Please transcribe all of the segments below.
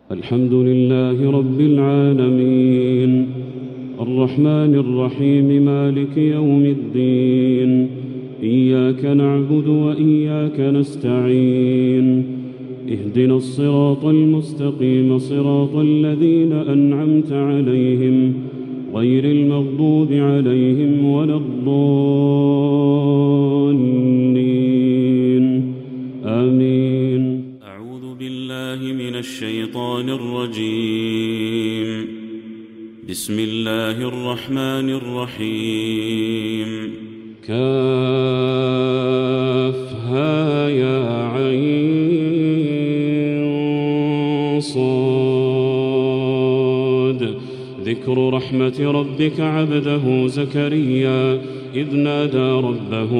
الحمد لله رب العالمين الرحمن الرحيم مالك يوم الدين إياك نعبد وإياك نستعين اهدنا الصراط المستقيم صراط الذين أنعمت عليهم غير المغضوب عليهم ولا الضالين آمين. أعوذ بالله من الشيطان الرجيم. بسم الله الرحمن الرحيم. كافها يا عين صاد. ذكر رحمة ربك عبده زكريا إذ نادى ربه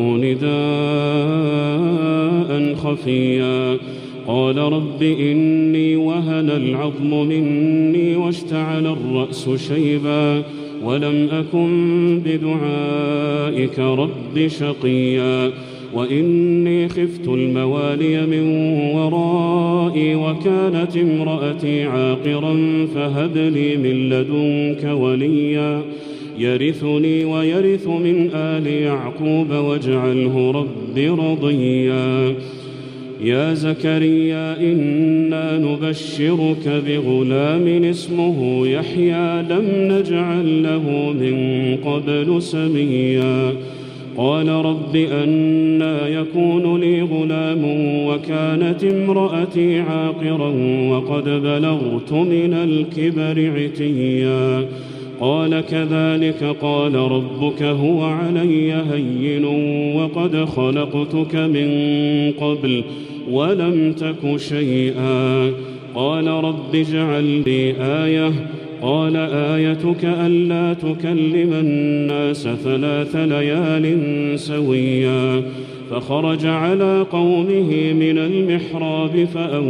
نداء خفيا قال رب إني وهن العظم مني واشتعل الرأس شيبا ولم أكن بدعائك رب شقيا وإني خفت الموالي من ورائي وكانت امرأتي عاقرا فهب لي من لدنك وليا يرثني ويرث من آل يعقوب واجعله رب رضيا. يا زكريا إنا نبشرك بغلام اسمه يحيى لم نجعل له من قبل سميا قال رب أنى يكون لي غلام وكانت امرأتي عاقرا وقد بلغت من الكبر عتيا قال كذلك قال ربك هو علي هين وقد خلقتك من قبل ولم تك شيئا قال رب اجعل لي آية قال آيتك ألا تكلم الناس 3 ليال سويا فخرج على قومه من المحراب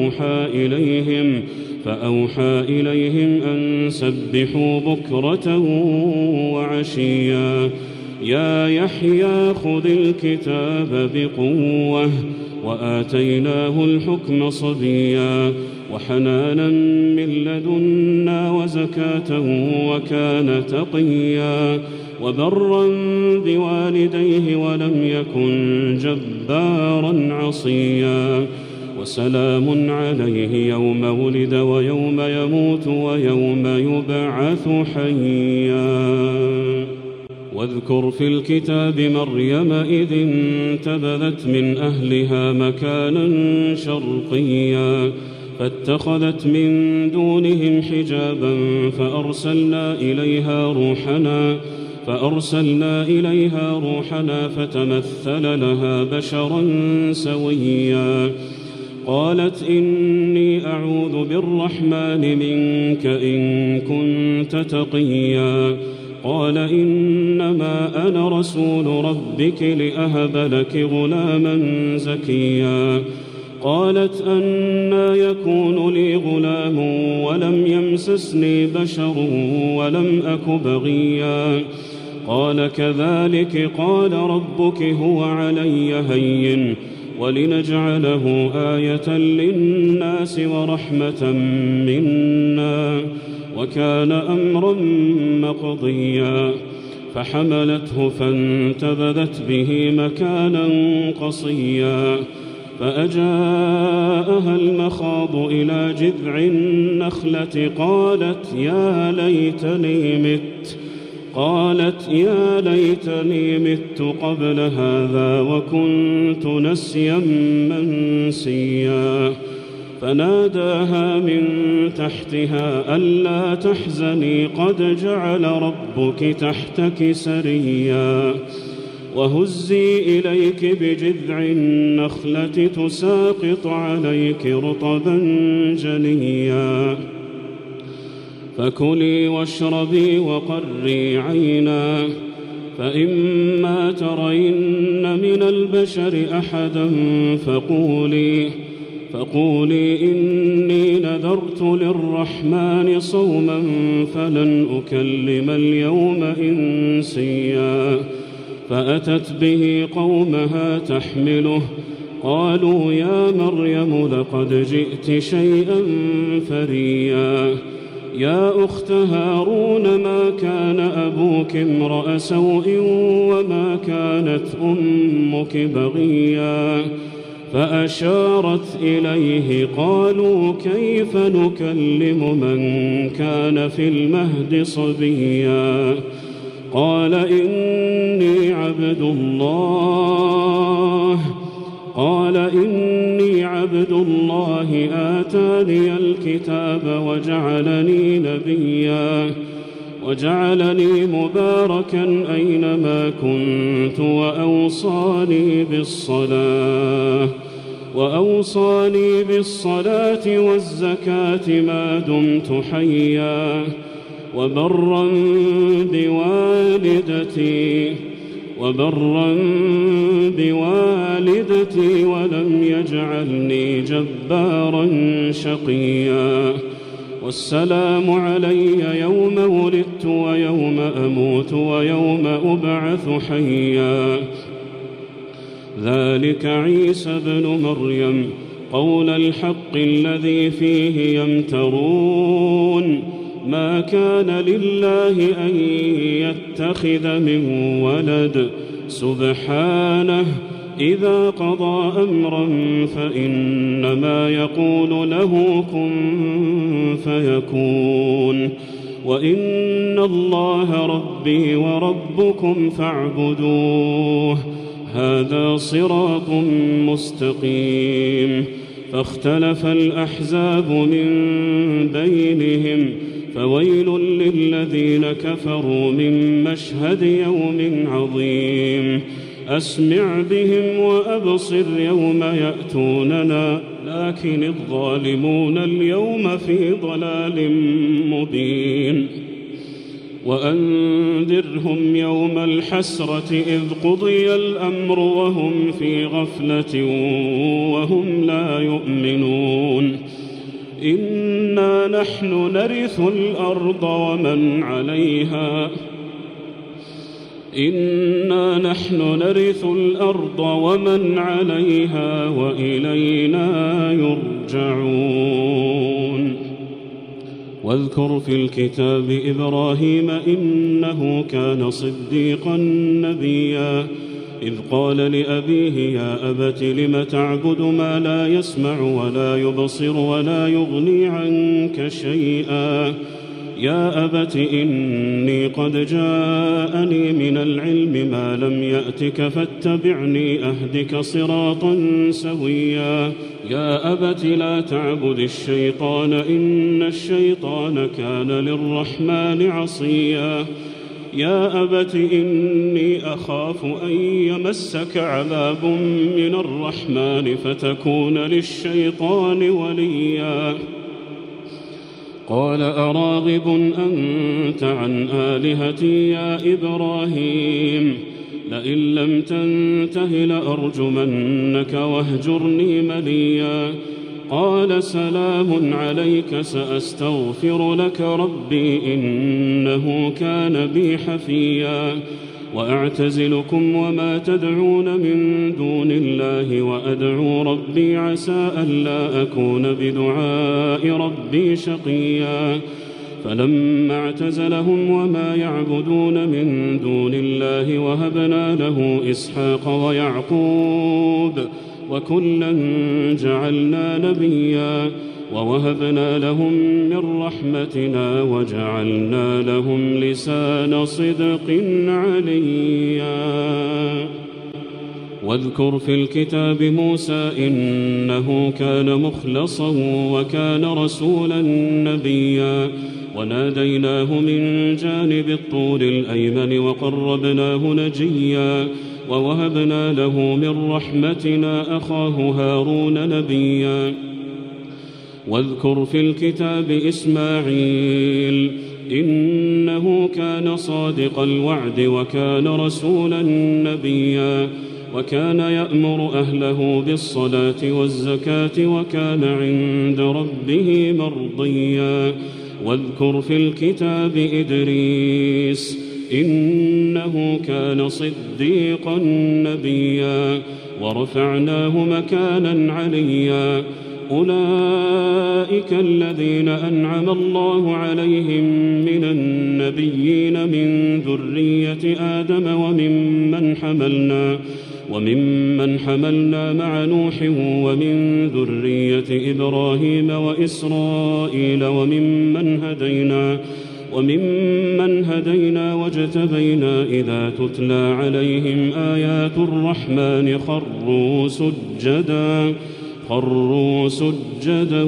فأوحى إليهم أن سبحوا بكرة وعشيا يا يحيى خذ الكتاب بقوة وآتيناه الحكم صبيا وحنانا من لدنا وزكاة وكان تقيا وبرا بوالديه ولم يكن جبارا عصيا وسلام عليه يوم ولد ويوم يموت ويوم يبعث حيا. واذكر في الكتاب مريم إذ انتبذت من أهلها مكانا شرقيا فاتخذت من دونهم حجابا فأرسلنا إليها روحنا فتمثل لها بشرا سويا قالت إني أعوذ بالرحمن منك إن كنت تقيا قال إنما أنا رسول ربك لأهب لك غلاما زكيا قالت أنى يكون لي غلام ولم يمسسني بشر ولم أك بغيا قال كذلك قال ربك هو علي هين ولنجعله آية للناس ورحمة منا وكان أمرا مقضيا فحملته فانتبذت به مكانا قصيا فأجاءها المخاض إلى جذع النخلة قالت يا ليتني مت قبل هذا وكنت نسيا منسيا فناداها من تحتها ألا تحزني قد جعل ربك تحتك سريا وهزي إليك بجذع النخلة تساقط عليك رطبا جنيا فكلي واشربي وقري عينا فإما ترين من البشر أحدا فقولي إني نذرت للرحمن صوما فلن أكلم اليوم إنسيا فأتت به قومها تحمله قالوا يا مريم لقد جئت شيئا فريا يا أخت هارون ما كان أبوك امرأ سوء وما كانت أمك بغيا فأشارت إليه قالوا كيف نكلم من كان في المهد صبيا قال إني عبد الله آتاني الكتاب وجعلني مباركا أينما كنت وأوصاني بالصلاة والزكاة ما دمت حيا وبرا بوالدتي ولم يجعلني جبارا شقيا والسلام علي يوم ولدت ويوم أموت ويوم أبعث حيا ذلك عيسى ابن مريم قول الحق الذي فيه يمترون ما كان لله أن يتخذ من ولد سبحانه إذا قضى أمرا فإنما يقول له كن فيكون وإن الله ربي وربكم فاعبدوه هذا صراط مستقيم فاختلف الأحزاب من بينهم فويل للذين كفروا من مشهد يوم عظيم أسمع بهم وأبصر يوم يأتوننا لكن الظالمون اليوم في ضلال مبين وأنذرهم يوم الحسرة إذ قضي الأمر وهم في غفلة وهم لا يؤمنون إنا نحن نرث الأرض ومن عليها وإلينا يرجعون واذكر في الكتاب إبراهيم إنه كان صديقا نبيا إذ قال لأبيه يا أبت لم تعبد ما لا يسمع ولا يبصر ولا يغني عنك شيئا يا أبت إني قد جاءني من العلم ما لم يأتك فاتبعني أهدك صراطا سويا يا أبت لا تعبد الشيطان إن الشيطان كان للرحمن عصيا يا أبت إني أخاف أن يمسك عذاب من الرحمن فتكون للشيطان وليا قال أراغب أنت عن آلهتي يا إبراهيم لئن لم تنته لأرجمنك واهجرني مليا قال سلام عليك سأستغفر لك ربي إنه كان بي حفيا وأعتزلكم وما تدعون من دون الله وأدعو ربي عسى ألا أكون بدعاء ربي شقيا فلما اعتزلهم وما يعبدون من دون الله وهبنا له إسحاق ويعقوب وكلا جعلنا نبيا ووهبنا لهم من رحمتنا وجعلنا لهم لسان صدق عليا واذكر في الكتاب موسى إنه كان مخلصا وكان رسولا نبيا وناديناه من جانب الطور الأيمن وقربناه نجيا ووهبنا له من رحمتنا أخاه هارون نبيا واذكر في الكتاب إسماعيل إنه كان صادق الوعد وكان رسولا نبيا وكان يأمر أهله بالصلاة والزكاة وكان عند ربه مرضيا واذكر في الكتاب إدريس إنه كان صديقا نبيا ورفعناه مكانا عليا. أولئك الذين أنعم الله عليهم من النبيين من ذرية آدم وممن حملنا مع نوح ومن ذرية إبراهيم وإسرائيل وممن هدينا واجتبينا. إذا تتلى عليهم آيات الرحمن خروا سجدا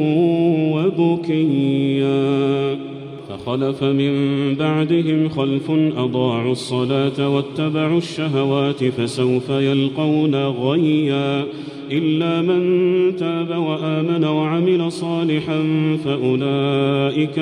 وبكيا. فخلف من بعدهم خلف أضاعوا الصلاة واتبعوا الشهوات فسوف يلقون غيا. إلا من تاب وآمن وعمل صالحا فأولئك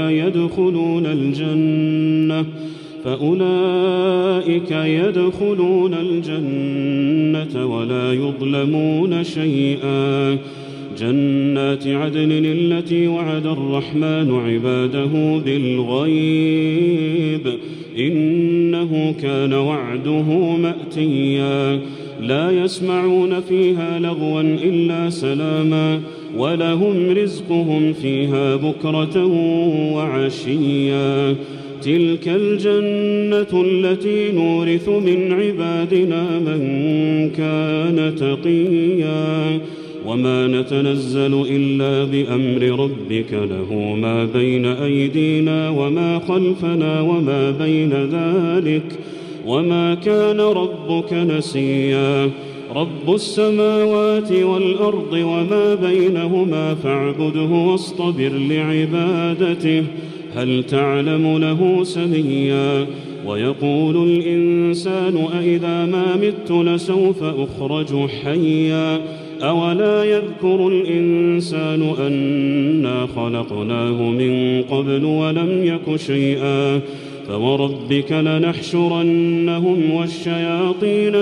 يدخلون الجنة ولا يظلمون شيئا. جنات عدن التي وعد الرحمن عباده بالغيب إنه كان وعده مأتيا. لا يسمعون فيها لغوا إلا سلاما ولهم رزقهم فيها بكرة وعشيا. تلك الجنة التي نورث من عبادنا من كان تقيا. وما نتنزل إلا بأمر ربك له ما بين أيدينا وما خلفنا وما بين ذلك وما كان ربك نسيا. رب السماوات والأرض وما بينهما فاعبده واصطبر لعبادته هل تعلم له سميا. ويقول الإنسان أإذا ما مت لسوف أخرج حيا. أولا يذكر الإنسان أنا خلقناه من قبل ولم يك شيئا. فوربك لنحشرنهم والشياطين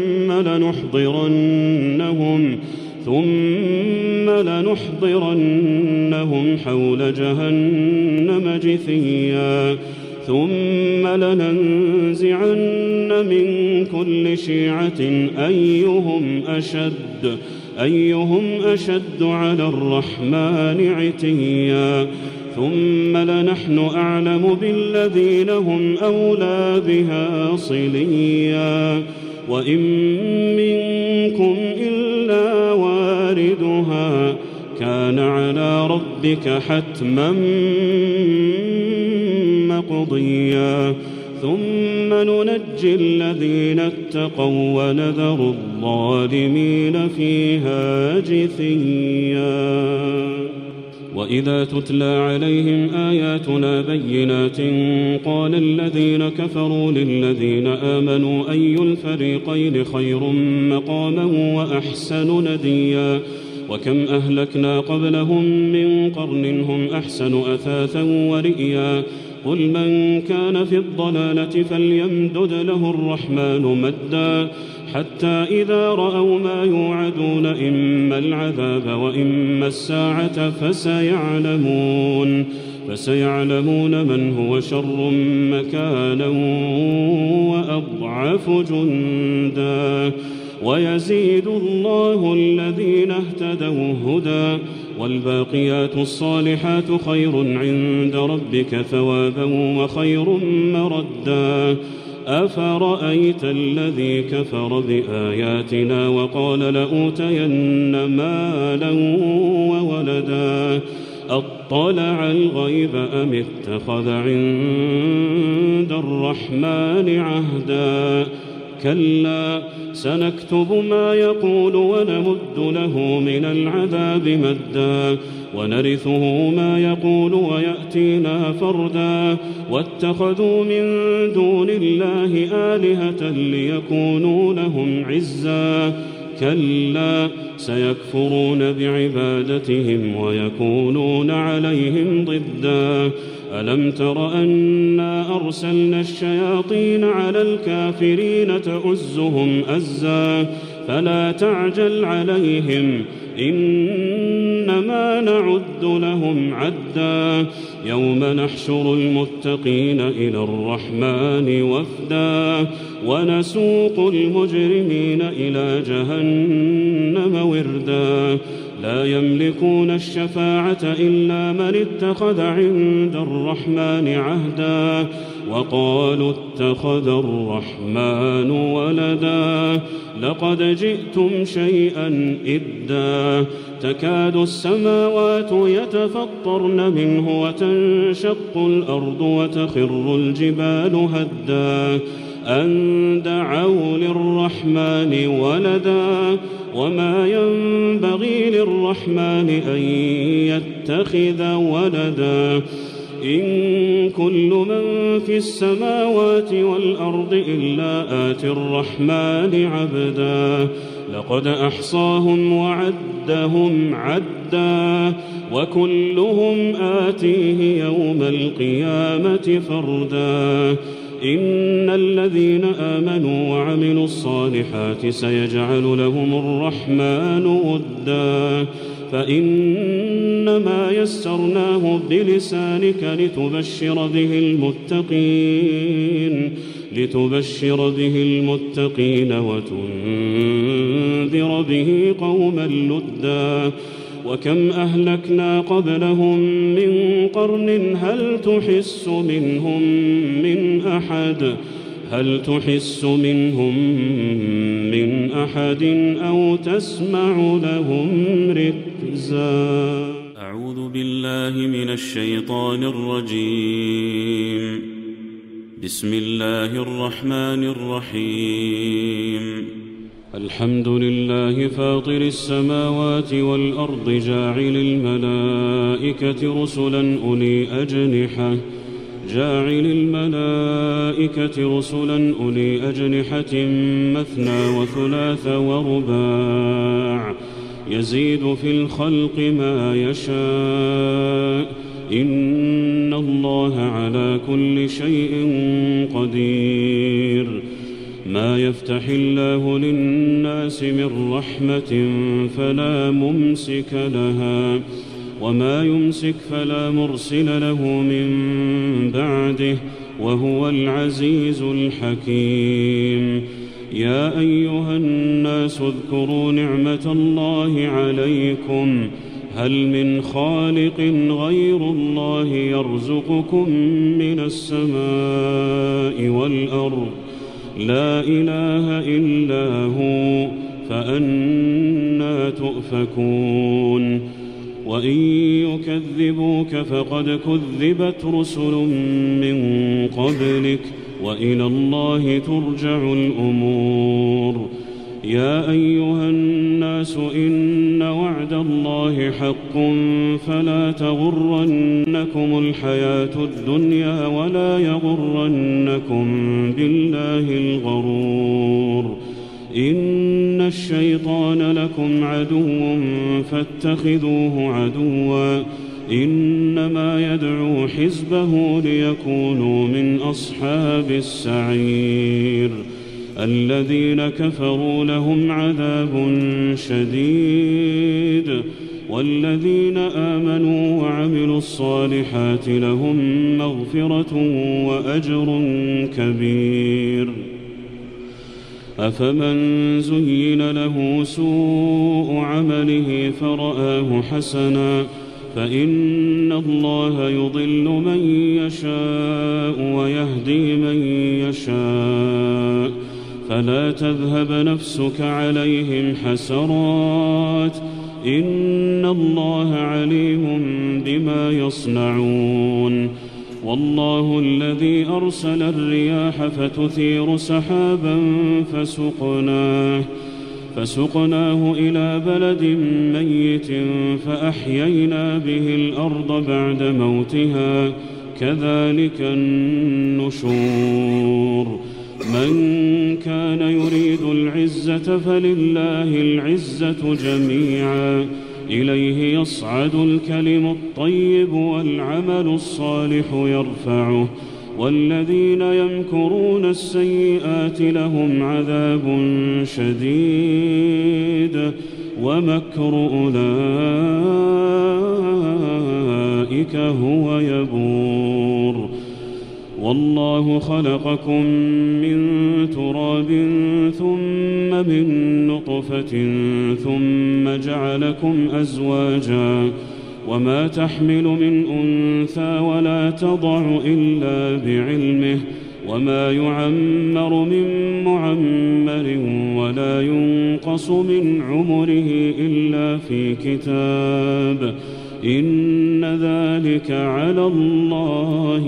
ثم لنحضرنهم حول جهنم جثيا. ثم لننزعن من كل شيعة أيهم أشد على الرحمن عتيا. ثم لنحن أعلم بالذين هم أولى بها صليا. وإن منكم إلا واردها كان على ربك حتما مقضيا. ثم ننجي الذين اتقوا ونذر الظالمين فيها جثيا. وإذا تتلى عليهم آياتنا بينات قال الذين كفروا للذين آمنوا أي الفريقين خير مقاما وأحسن نديا. وكم أهلكنا قبلهم من قرن هم أحسن أثاثا ورئيا. قل من كان في الضلالة فليمدد له الرحمن مدا حتى إذا رأوا ما يوعدون إما العذاب وإما الساعة فسيعلمون من هو شر مكانا وأضعف جندا. ويزيد الله الذين اهتدوا هدى والباقيات الصالحات خير عند ربك ثوابا وخير مردا. أفرأيت الذي كفر بآياتنا وقال لأوتين مالا وولدا أطلع الغيب أم اتخذ عند الرحمن عهدا. كلا سنكتب ما يقول ونمد له من العذاب مدا ونرثه ما يقول ويأتينا فردا. واتخذوا من دون الله آلهة ليكونوا لهم عزا. كلا سيكفرون بعبادتهم ويكونون عليهم ضدا. ألم تر أنا أرسلنا الشياطين على الكافرين تؤزهم أزا فلا تعجل عليهم إنما إنما نعد لهم عدا يوم نحشر المتقين إلى الرحمن وفدا ونسوق المجرمين إلى جهنم وردا لا يملكون الشفاعة إلا من اتخذ عند الرحمن عهدا وقالوا اتخذ الرحمن ولدا لقد جئتم شيئا إدا تكاد السماوات يتفطرن منه وتنشق الأرض وتخر الجبال هدا أن دعوا للرحمن ولدا وما ينبغي للرحمن أن يتخذ ولدا إن كل من في السماوات والأرض إلا آتي الرحمن عبدا لقد أحصاهم وعدهم عدا وكلهم آتيه يوم القيامة فردا إن الذين آمنوا وعملوا الصالحات سيجعل لهم الرحمن ودا فإنما يسرناه بلسانك لتبشر به المتقين وتنذر به قوما لدا وكم أهلكنا قبلهم من قرن هل تحس منهم من أحد أو تسمع لهم ركزا أعوذ بالله من الشيطان الرجيم بسم الله الرحمن الرحيم الحمد لله فاطر السماوات والأرض جاعل الملائكة رسلا أولي أجنحة مثنى وثلاث ورباع يزيد في الخلق ما يشاء إن الله على كل شيء قدير ما يفتح الله للناس من رحمة فلا ممسك لها وما يمسك فلا مرسل له من بعده وهو العزيز الحكيم يا أيها الناس اذكروا نعمة الله عليكم هل من خالق غير الله يرزقكم من السماء والأرض لا إله إلا هو فأنى تؤفكون وإن يكذبوك فقد كذبت رسل من قبلك وإلى الله ترجع الأمور يا أيها الناس إن وعد الله حق فلا تغرنكم الحياة الدنيا ولا يغرنكم بالله الغرور إن الشيطان لكم عدو فاتخذوه عدوا إنما يدعو حزبه ليكونوا من أصحاب السعير الذين كفروا لهم عذاب شديد والذين آمنوا وعملوا الصالحات لهم مغفرة وأجر كبير أفمن زين له سوء عمله فرآه حسنا فإن الله يضل من يشاء ويهدي من يشاء فلا تذهب نفسك عليهم حسرات إن الله عليم بما يصنعون والله الذي أرسل الرياح فتثير سحابا فسقناه إلى بلد ميت فأحيينا به الأرض بعد موتها كذلك النشور من كان يريد العزة فلله العزة جميعا إليه يصعد الكلم الطيب والعمل الصالح يرفعه والذين يمكرون السيئات لهم عذاب شديد ومكر أولئك هو يبور. والله خلقكم من تراب ثم من نطفة ثم جعلكم أزواجا وما تحمل من أنثى ولا تضع إلا بعلمه وما يعمر من معمر ولا ينقص من عمره إلا في كتاب إن ذلك على الله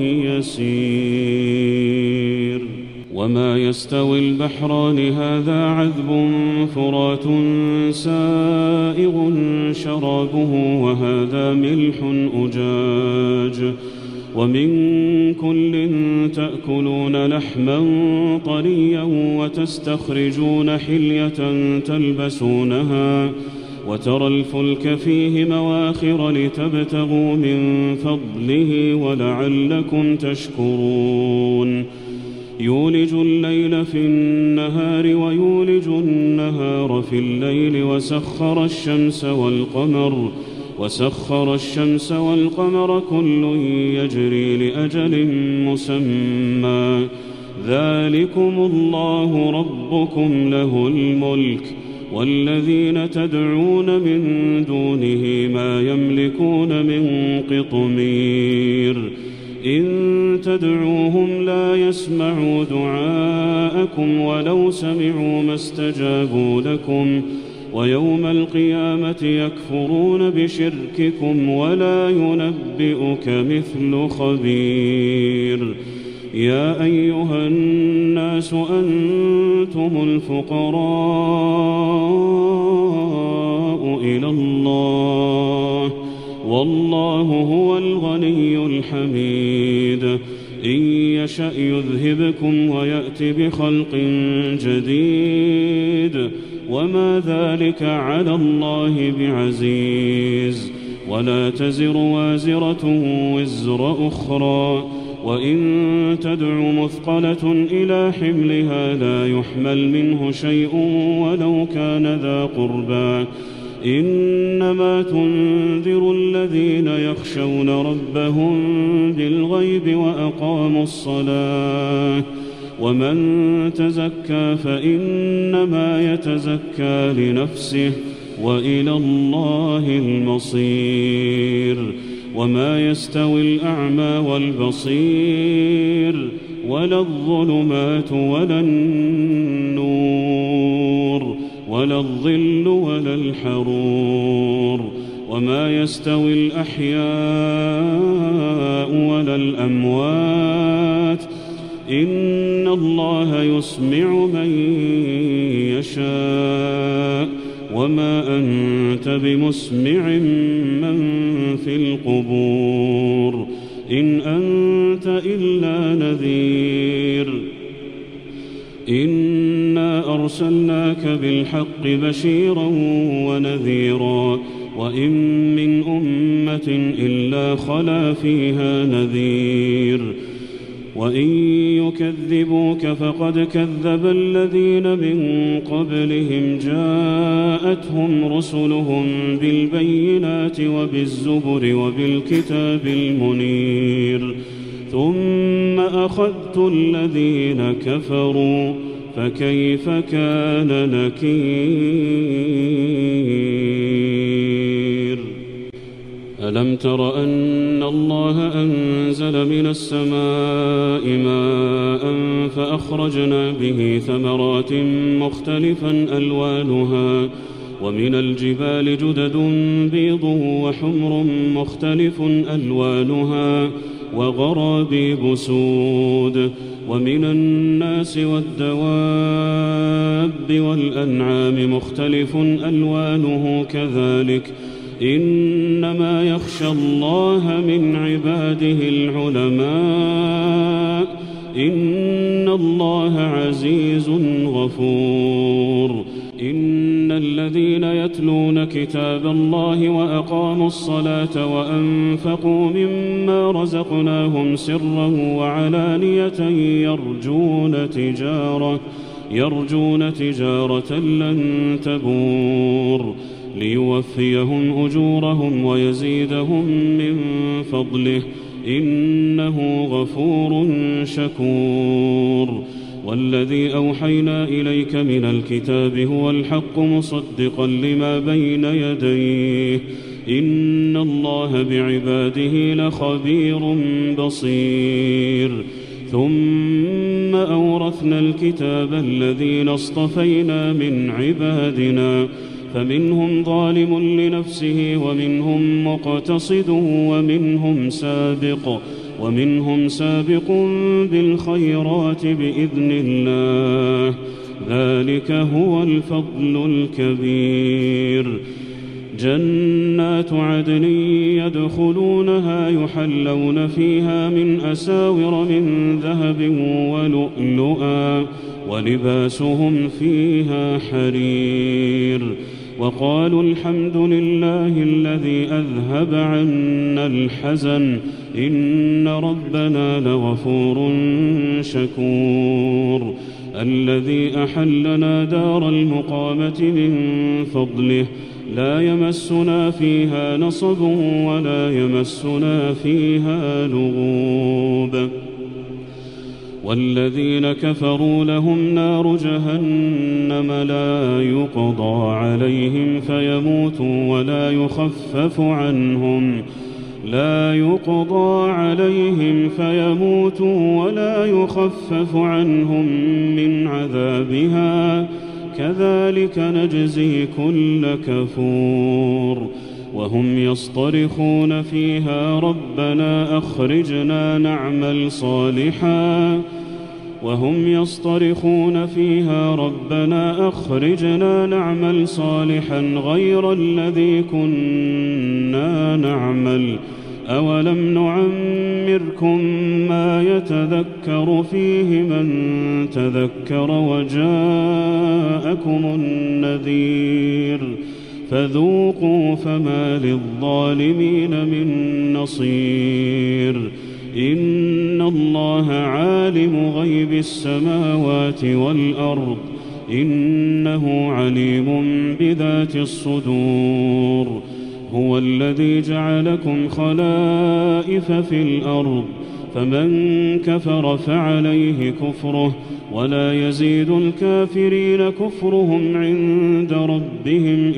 يسير. وما يستوي البحران هذا عذب فرات سائغ شرابه وهذا ملح أجاج ومن كل تأكلون لحما طريا وتستخرجون حلية تلبسونها وترى الفلك فيه مواخر لتبتغوا من فضله ولعلكم تشكرون. يولج الليل في النهار ويولج النهار في الليل وسخر الشمس والقمر كل يجري لأجل مسمى ذلكم الله ربكم له الملك والذين تدعون من دونه ما يملكون من قطمير إن تدعوهم لا يسمعوا دعاءكم ولو سمعوا ما استجابوا لكم ويوم القيامة يكفرون بشرككم ولا ينبئك مثل خبير. يا أيها الناس أنتم الفقراء إلى الله والله هو الغني الحميد إن يشأ يذهبكم ويأت بخلق جديد وما ذلك على الله بعزيز. ولا تزر وازرة وزر أخرى وإن تدع مثقلة إلى حملها لا يحمل منه شيء ولو كان ذا قربى إنما تنذر الذين يخشون ربهم بالغيب وأقاموا الصلاة ومن تزكى فإنما يتزكى لنفسه وإلى الله المصير. وما يستوي الأعمى والبصير ولا الظلمات ولا النور ولا الظل ولا الحرور وما يستوي الأحياء ولا الأموات إن الله يسمع من يشاء وما أنت بمسمع من في القبور إن أنت إلا نذير. إنا أرسلناك بالحق بشيرا ونذيرا وإن من أمة إلا خلا فيها نذير وإن يكذبوك فقد كذب الذين من قبلهم جاءتهم رسلهم بالبينات وبالزبر وبالكتاب المنير ثم أخذت الذين كفروا فكيف كان نكير. ألم تر أن الله أنزل من السماء ماء فأخرجنا به ثمرات مختلفا ألوانها ومن الجبال جدد بيض وحمر مختلف ألوانها وغرابيب سود ومن الناس والدواب والأنعام مختلف ألوانه كذلك إنما يخشى الله من عباده العلماء إن الله عزيز غفور. إن الذين يتلون كتاب الله وأقاموا الصلاة وأنفقوا مما رزقناهم سرا وعلانية يرجون تجارة لن تبور ليوفيهم أجورهم ويزيدهم من فضله إنه غفور شكور. والذي أوحينا إليك من الكتاب هو الحق مصدقا لما بين يديه إن الله بعباده لخبير بصير. ثم أورثنا الكتاب الذين اصطفينا من عبادنا فمنهم ظالم لنفسه ومنهم مقتصد ومنهم سابق بالخيرات بإذن الله ذلك هو الفضل الكبير. جنات عدن يدخلونها يحلون فيها من أساور من ذهب ولؤلؤا ولباسهم فيها حرير. وقالوا الحمد لله الذي أذهب عنا الحزن إن ربنا لغفور شكور. الذي أحلنا دار المقامة من فضله لا يمسنا فيها نصب ولا يمسنا فيها لغوب. والذين كفروا لهم نار جهنم لا يقضى عليهم فيموتوا ولا يخفف عنهم من عذابها كذلك نجزي كل كفور. وهم يصطرخون فيها ربنا أخرجنا نعمل صالحا غير الذي كنا نعمل أولم نعمركم ما يتذكر فيه من تذكر وجاءكم النذير فذوقوا فما للظالمين من نصير. إن الله عالم غيب السماوات والأرض إنه عليم بذات الصدور. هو الذي جعلكم خلائف في الأرض فمن كفر فعليه كفره ولا يزيد الكافرين كفرهم عند ربهم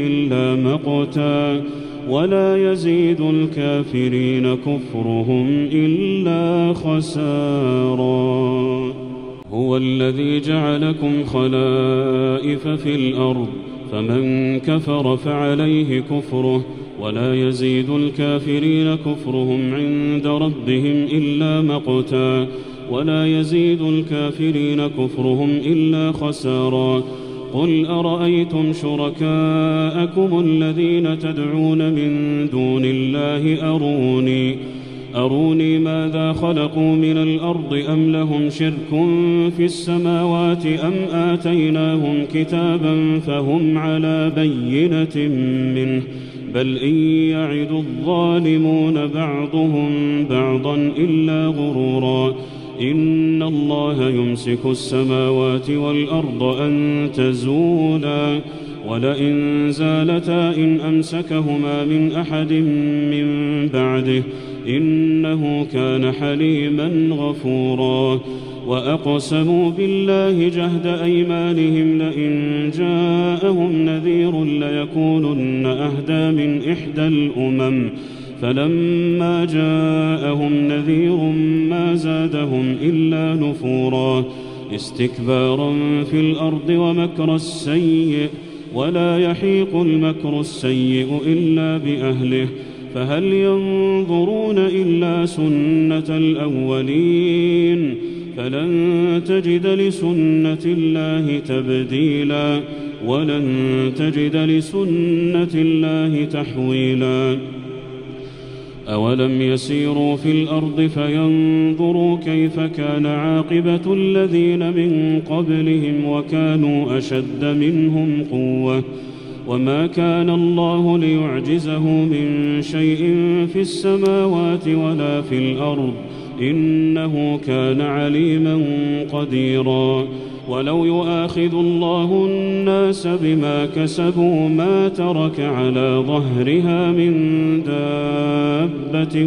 إلا خسارا. هو الذي جعلكم خلائف في الأرض فمن كفر فعليه كفره ولا يزيد الكافرين كفرهم عند ربهم إلا خسارا. قل أرأيتم شركاءكم الذين تدعون من دون الله أروني ماذا خلقوا من الأرض أم لهم شرك في السماوات أم آتيناهم كتابا فهم على بينة منه بل إن يعد الظالمون بعضهم بعضا إلا غرورا. إن الله يمسك السماوات والأرض أن تزولا ولئن زالتا إن أمسكهما من أحد من بعده إنه كان حليما غفورا. وأقسموا بالله جهد أيمانهم لئن جاءهم نذير ليكونن أهدى من إحدى الأمم فلما جاءهم نذير ما زادهم إلا نفورا. استكبارا في الأرض ومكر السيء ولا يحيق المكر السيء إلا بأهله فهل ينظرون إلا سنة الأولين فلن تجد لسنة الله تبديلا ولن تجد لسنة الله تحويلا. أولم يسيروا في الأرض فينظروا كيف كان عاقبة الذين من قبلهم وكانوا أشد منهم قوة وما كان الله ليعجزه من شيء في السماوات ولا في الأرض إنه كان عليما قديرا ولو يؤاخذ الله الناس بما كسبوا ما ترك على ظهرها من دابة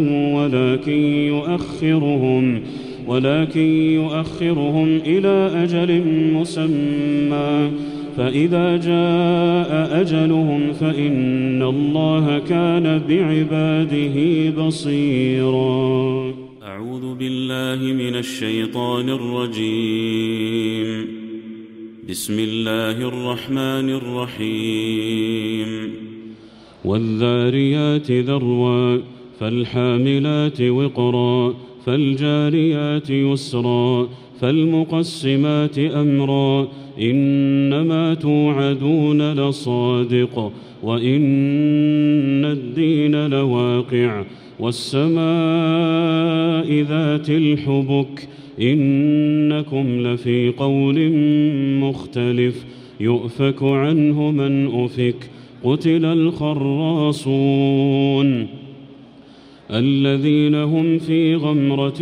ولكن يؤخرهم إلى أجل مسمى فإذا جاء أجلهم فإن الله كان بعباده بصيرا. أعوذ بالله من الشيطان الرجيم. بسم الله الرحمن الرحيم. والذاريات ذروا فالحاملات وقرا فالجاريات يسرا فالمقسمات أمرا إنما توعدون لصادق وإن الدين لواقع والسماء ذات الحبك إنكم لفي قول مختلف يؤفك عنه من أفك قتل الخراصون الذين هم في غمرة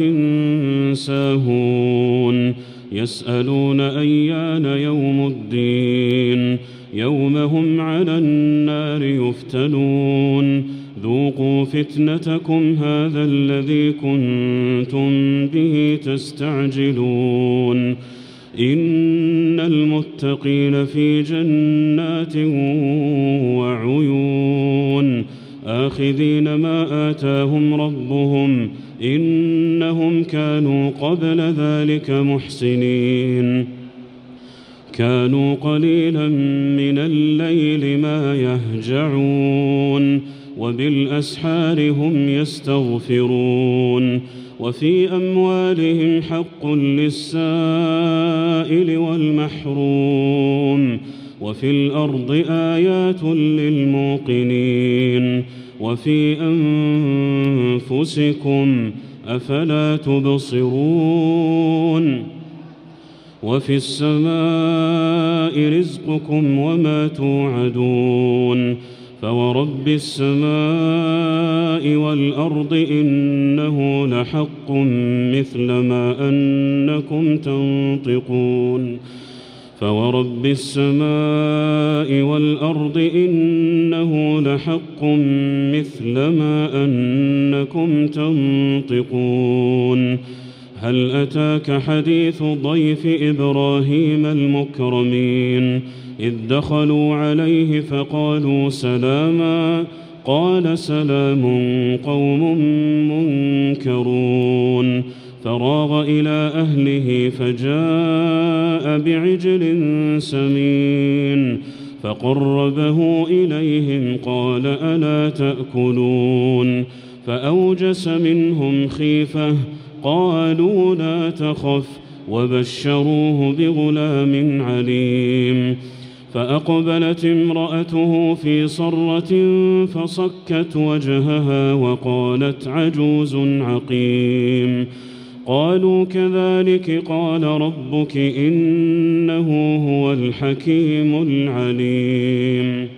ساهون يسألون أيان يوم الدين يوم هم على النار يفتنون ذوقوا فتنتكم هذا الذي كنتم به تستعجلون إن المتقين في جنات وعيون آخذين ما آتاهم ربهم إنهم كانوا قبل ذلك محسنين كانوا قليلا من الليل ما يهجعون وبالأسحار هم يستغفرون وفي أموالهم حق للسائل والمحروم وفي الأرض آيات للموقنين وفي أنفسكم أفلا تبصرون وفي السماء رزقكم وما توعدون فورب السماء والأرض إنه لحق مثل ما أنكم تنطقون فورب السماء والأرض إنه لحق مثل ما أنكم تنطقون هل أتاك حديث ضيف إبراهيم المكرمين إذ دخلوا عليه فقالوا سلاما قال سلام قوم منكرون فراغ إلى أهله فجاء بعجل سمين فقربه إليهم قال ألا تأكلون فأوجس منهم خيفة قالوا لا تخف وبشروه بغلام عليم فأقبلت امرأته في صرة فصكت وجهها وقالت عجوز عقيم قالوا كذلك قال ربك إنه هو الحكيم العليم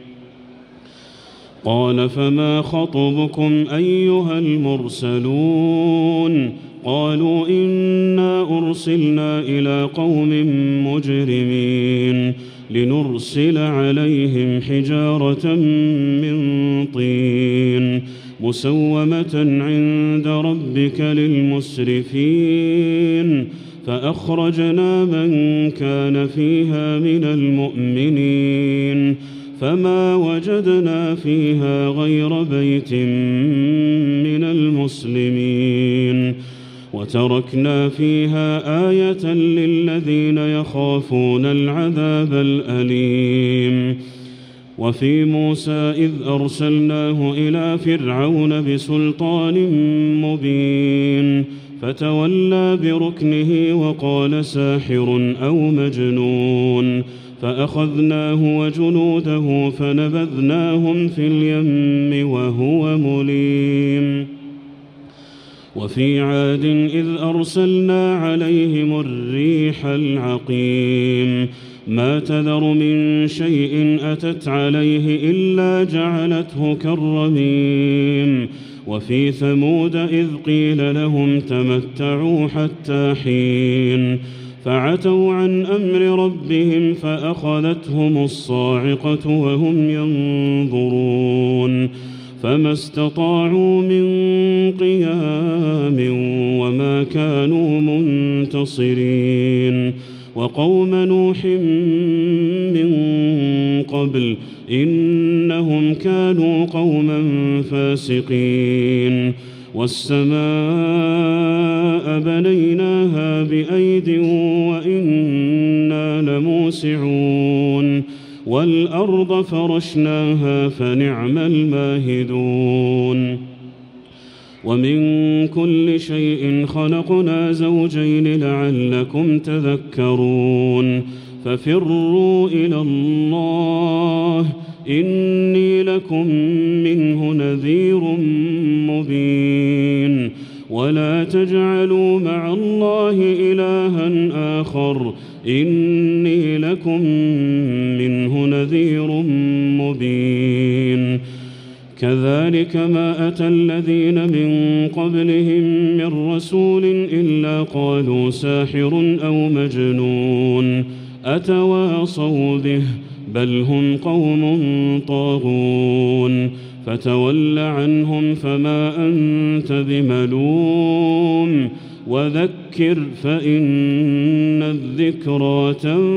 قال فما خطبكم أيها المرسلون قالوا إنا أرسلنا إلى قوم مجرمين لنرسل عليهم حجارة من طين مسومة عند ربك للمسرفين فأخرجنا من كان فيها من المؤمنين فما وجدنا فيها غير بيت من المسلمين وتركنا فيها آية للذين يخافون العذاب الأليم وفي موسى إذ أرسلناه إلى فرعون بسلطان مبين فتولى بركنه وقال ساحر أو مجنون فأخذناه وجنوده فنبذناهم في اليم وهو مليم وفي عاد إذ أرسلنا عليهم الريح العقيم ما تذر من شيء أتت عليه إلا جعلته كالرميم وفي ثمود إذ قيل لهم تمتعوا حتى حين فعتوا عن أمر ربهم فأخذتهم الصاعقة وهم ينظرون فما استطاعوا من قيام وما كانوا منتصرين وقوم نوح من قبل إنهم كانوا قوما فاسقين والسماء بنيناها بأيد وإنا لموسعون والأرض فرشناها فنعم الماهدون ومن كل شيء خلقنا زوجين لعلكم تذكرون ففروا إلى الله إني لكم منه نذير مبين ولا تجعلوا مع الله إلها آخر إني لكم منه نذير مبين كذلك ما أتى الذين من قبلهم من رسول إلا قالوا ساحر أو مجنون أتواصوا به بل هم قوم طاغون فتول عنهم فما أنت بملوم وذكر فإن الذكرى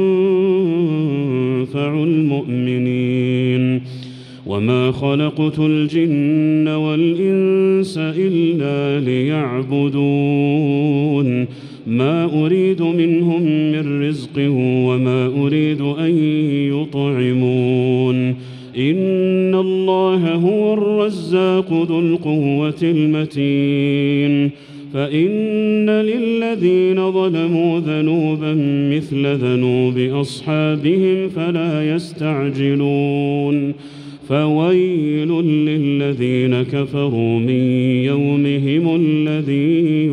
تنفع المؤمنين وما خلقت الجن والإنس إلا ليعبدون ما أريد منهم من رزق وما أريد أن يطعمون إن الله هو الرزاق ذو القوة المتين فإن للذين ظلموا ذنوبا مثل ذنوب أصحابهم فلا يستعجلون فويل للذين كفروا من يومهم الذي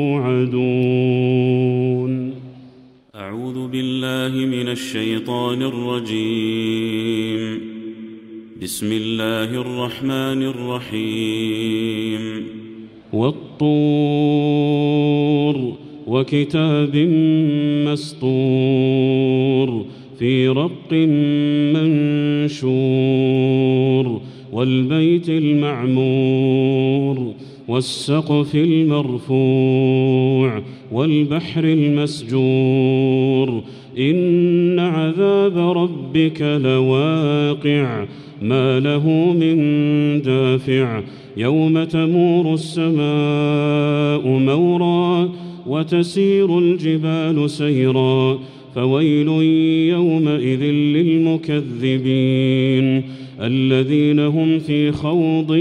يوعدون. أعوذ بالله من الشيطان الرجيم. بسم الله الرحمن الرحيم. والطور وكتاب مسطور في رق منشور والبيت المعمور والسقف المرفوع والبحر المسجور إن عذاب ربك لواقع ما له من دافع يوم تمور السماء مورا وتسير الجبال سيرا فويل يومئذ للمكذبين الذين هم في خوض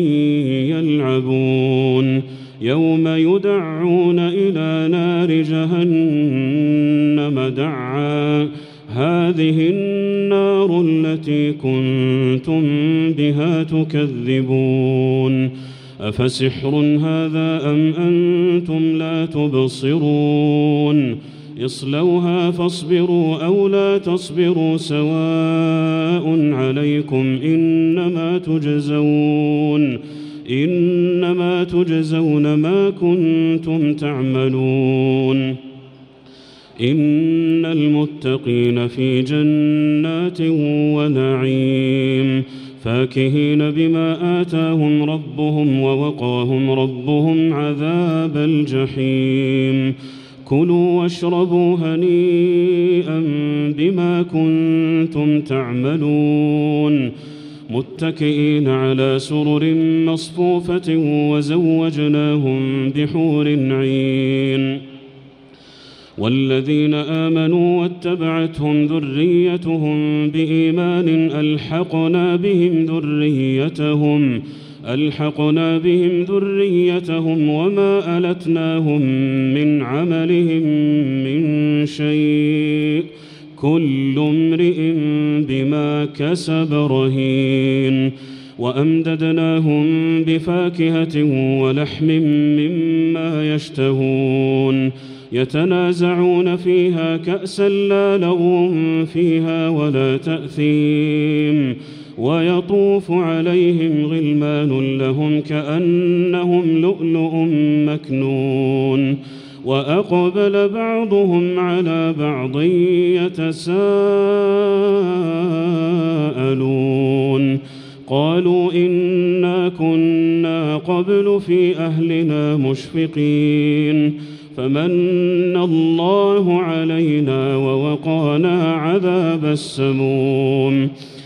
يلعبون يوم يدعون إلى نار جهنم دعا هذه النار التي كنتم بها تكذبون أفسحر هذا أم أنتم لا تبصرون اصلوها فاصبروا أو لا تصبروا سواء عليكم إنما تجزون ما كنتم تعملون إن المتقين في جنات ونعيم فاكهين بما آتاهم ربهم ووقاهم ربهم عذاب الجحيم كلوا واشربوا هنيئا بما كنتم تعملون متكئين على سرر مصفوفة وزوجناهم بحور عين والذين آمنوا واتبعتهم ذريتهم بإيمان ألحقنا بهم ذريتهم وما ألتناهم من عملهم من شيء كل امرئ بما كسب رهين وأمددناهم بفاكهة ولحم مما يشتهون يتنازعون فيها كأسا لا لغو فيها ولا تأثيم ويطوف عليهم غلمان لهم كأنهم لؤلؤ مكنون وأقبل بعضهم على بعض يتساءلون قالوا إنا كنا قبل في أهلنا مشفقين فمن الله علينا ووقانا عذاب السموم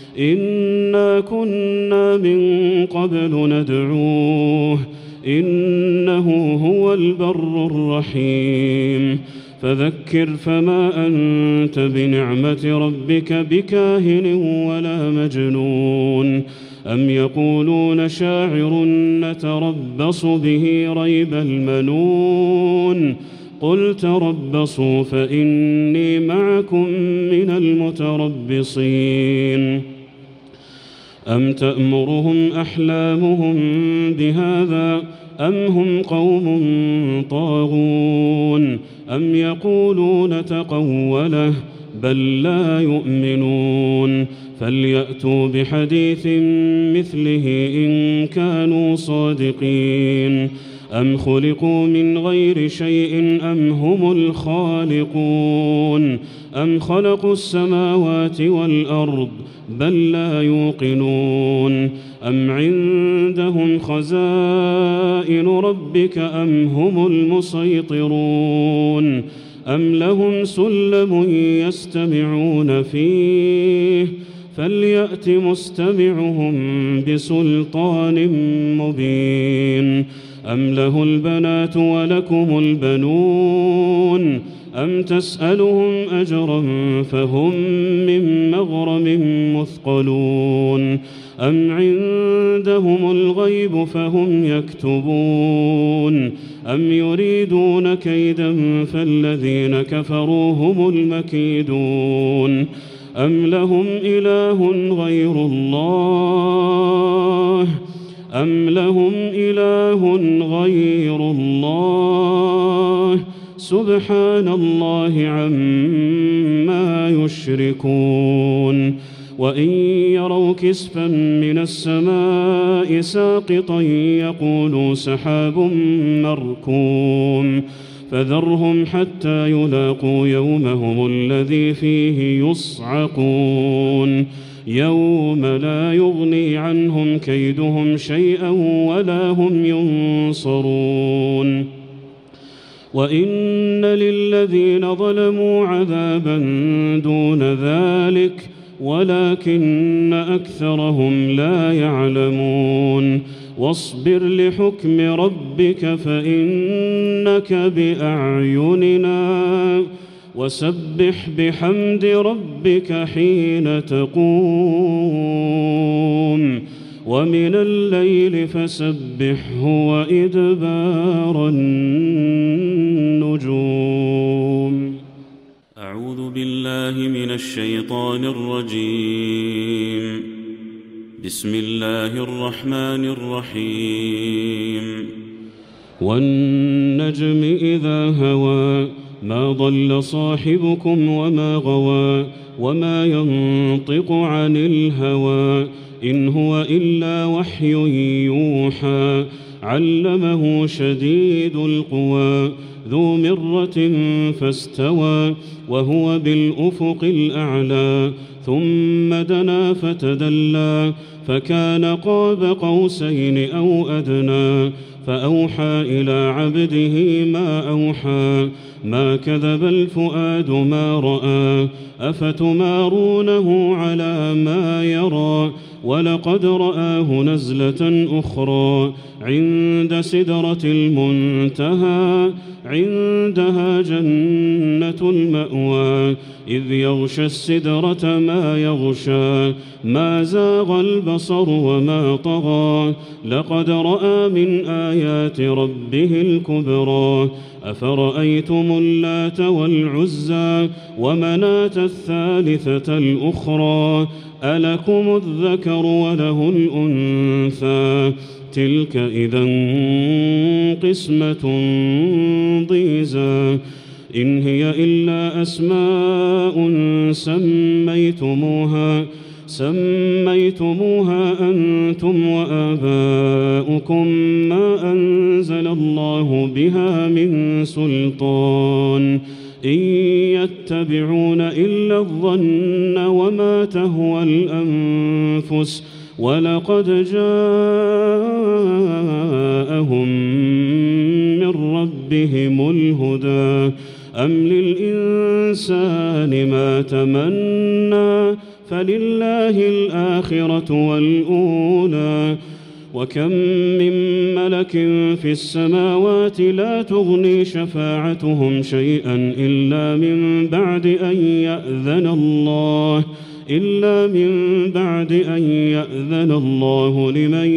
إنا كنا من قبل ندعوه إنه هو البر الرحيم فذكر فما أنت بنعمة ربك بكاهن ولا مجنون أم يقولون شاعر نتربص به ريب المنون قل تربصوا فإني معكم من المتربصين أم تأمرهم أحلامهم بهذا أم هم قوم طاغون أم يقولون تقوله بل لا يؤمنون فليأتوا بحديث مثله إن كانوا صادقين أم خلقوا من غير شيء أم هم الخالقون أم خلقوا السماوات والأرض بل لا يوقنون أم عندهم خزائن ربك أم هم المسيطرون أم لهم سلم يستمعون فيه فليأت مستمعهم بسلطان مبين أم له البنات ولكم البنون أم تسألهم أجرا فهم من مغرم مثقلون أم عندهم الغيب فهم يكتبون أم يريدون كيدا فالذين كفروا هم المكيدون أم لهم إله غير الله سبحان الله عما يشركون وإن يروا كسفا من السماء ساقطا يقولوا سحاب مركوم فذرهم حتى يلاقوا يومهم الذي فيه يصعقون يوم لا يغني عنهم كيدهم شيئا ولا هم ينصرون وإن للذين ظلموا عذابا دون ذلك ولكن أكثرهم لا يعلمون واصبر لحكم ربك فإنك بأعيننا وسبح بحمد ربك حين تقوم ومن الليل فسبحه وإدبار النجوم. أعوذ بالله من الشيطان الرجيم. بسم الله الرحمن الرحيم. والنجم إذا هوى ما ضل صاحبكم وما غوى وما ينطق عن الهوى إن هو إلا وحي يوحى علمه شديد القوى ذو مرة فاستوى وهو بالأفق الأعلى ثم دنا فتدلى فكان قاب قوسين أو أدنى فأوحى إلى عبده ما أوحى ما كذب الفؤاد ما رأى أفتمارونه على ما يرى ولقد رآه نزلة أخرى عند سدرة المنتهى عندها جنة المأوى إذ يغشى السدرة ما يغشى ما زاغ البصر وما طغى لقد رأى من آيات ربه الكبرى أفرأيتم اللات والعزى ومناة الثالثة الأخرى ألكم الذكر وله الأنثى تلك إذا قسمة ضيزى إن هي إلا أسماء سميتموها سميتموها أنتم وآباؤكم ما أنزل الله بها من سلطان إن يتبعون إلا الظن وما تهوى الأنفس ولقد جاءهم من ربهم الهدى أم للإنسان ما تمنى فلله الآخرة والأولى وكم من ملك في السماوات لا تغني شفاعتهم شيئا إلا من بعد أن يأذن الله لمن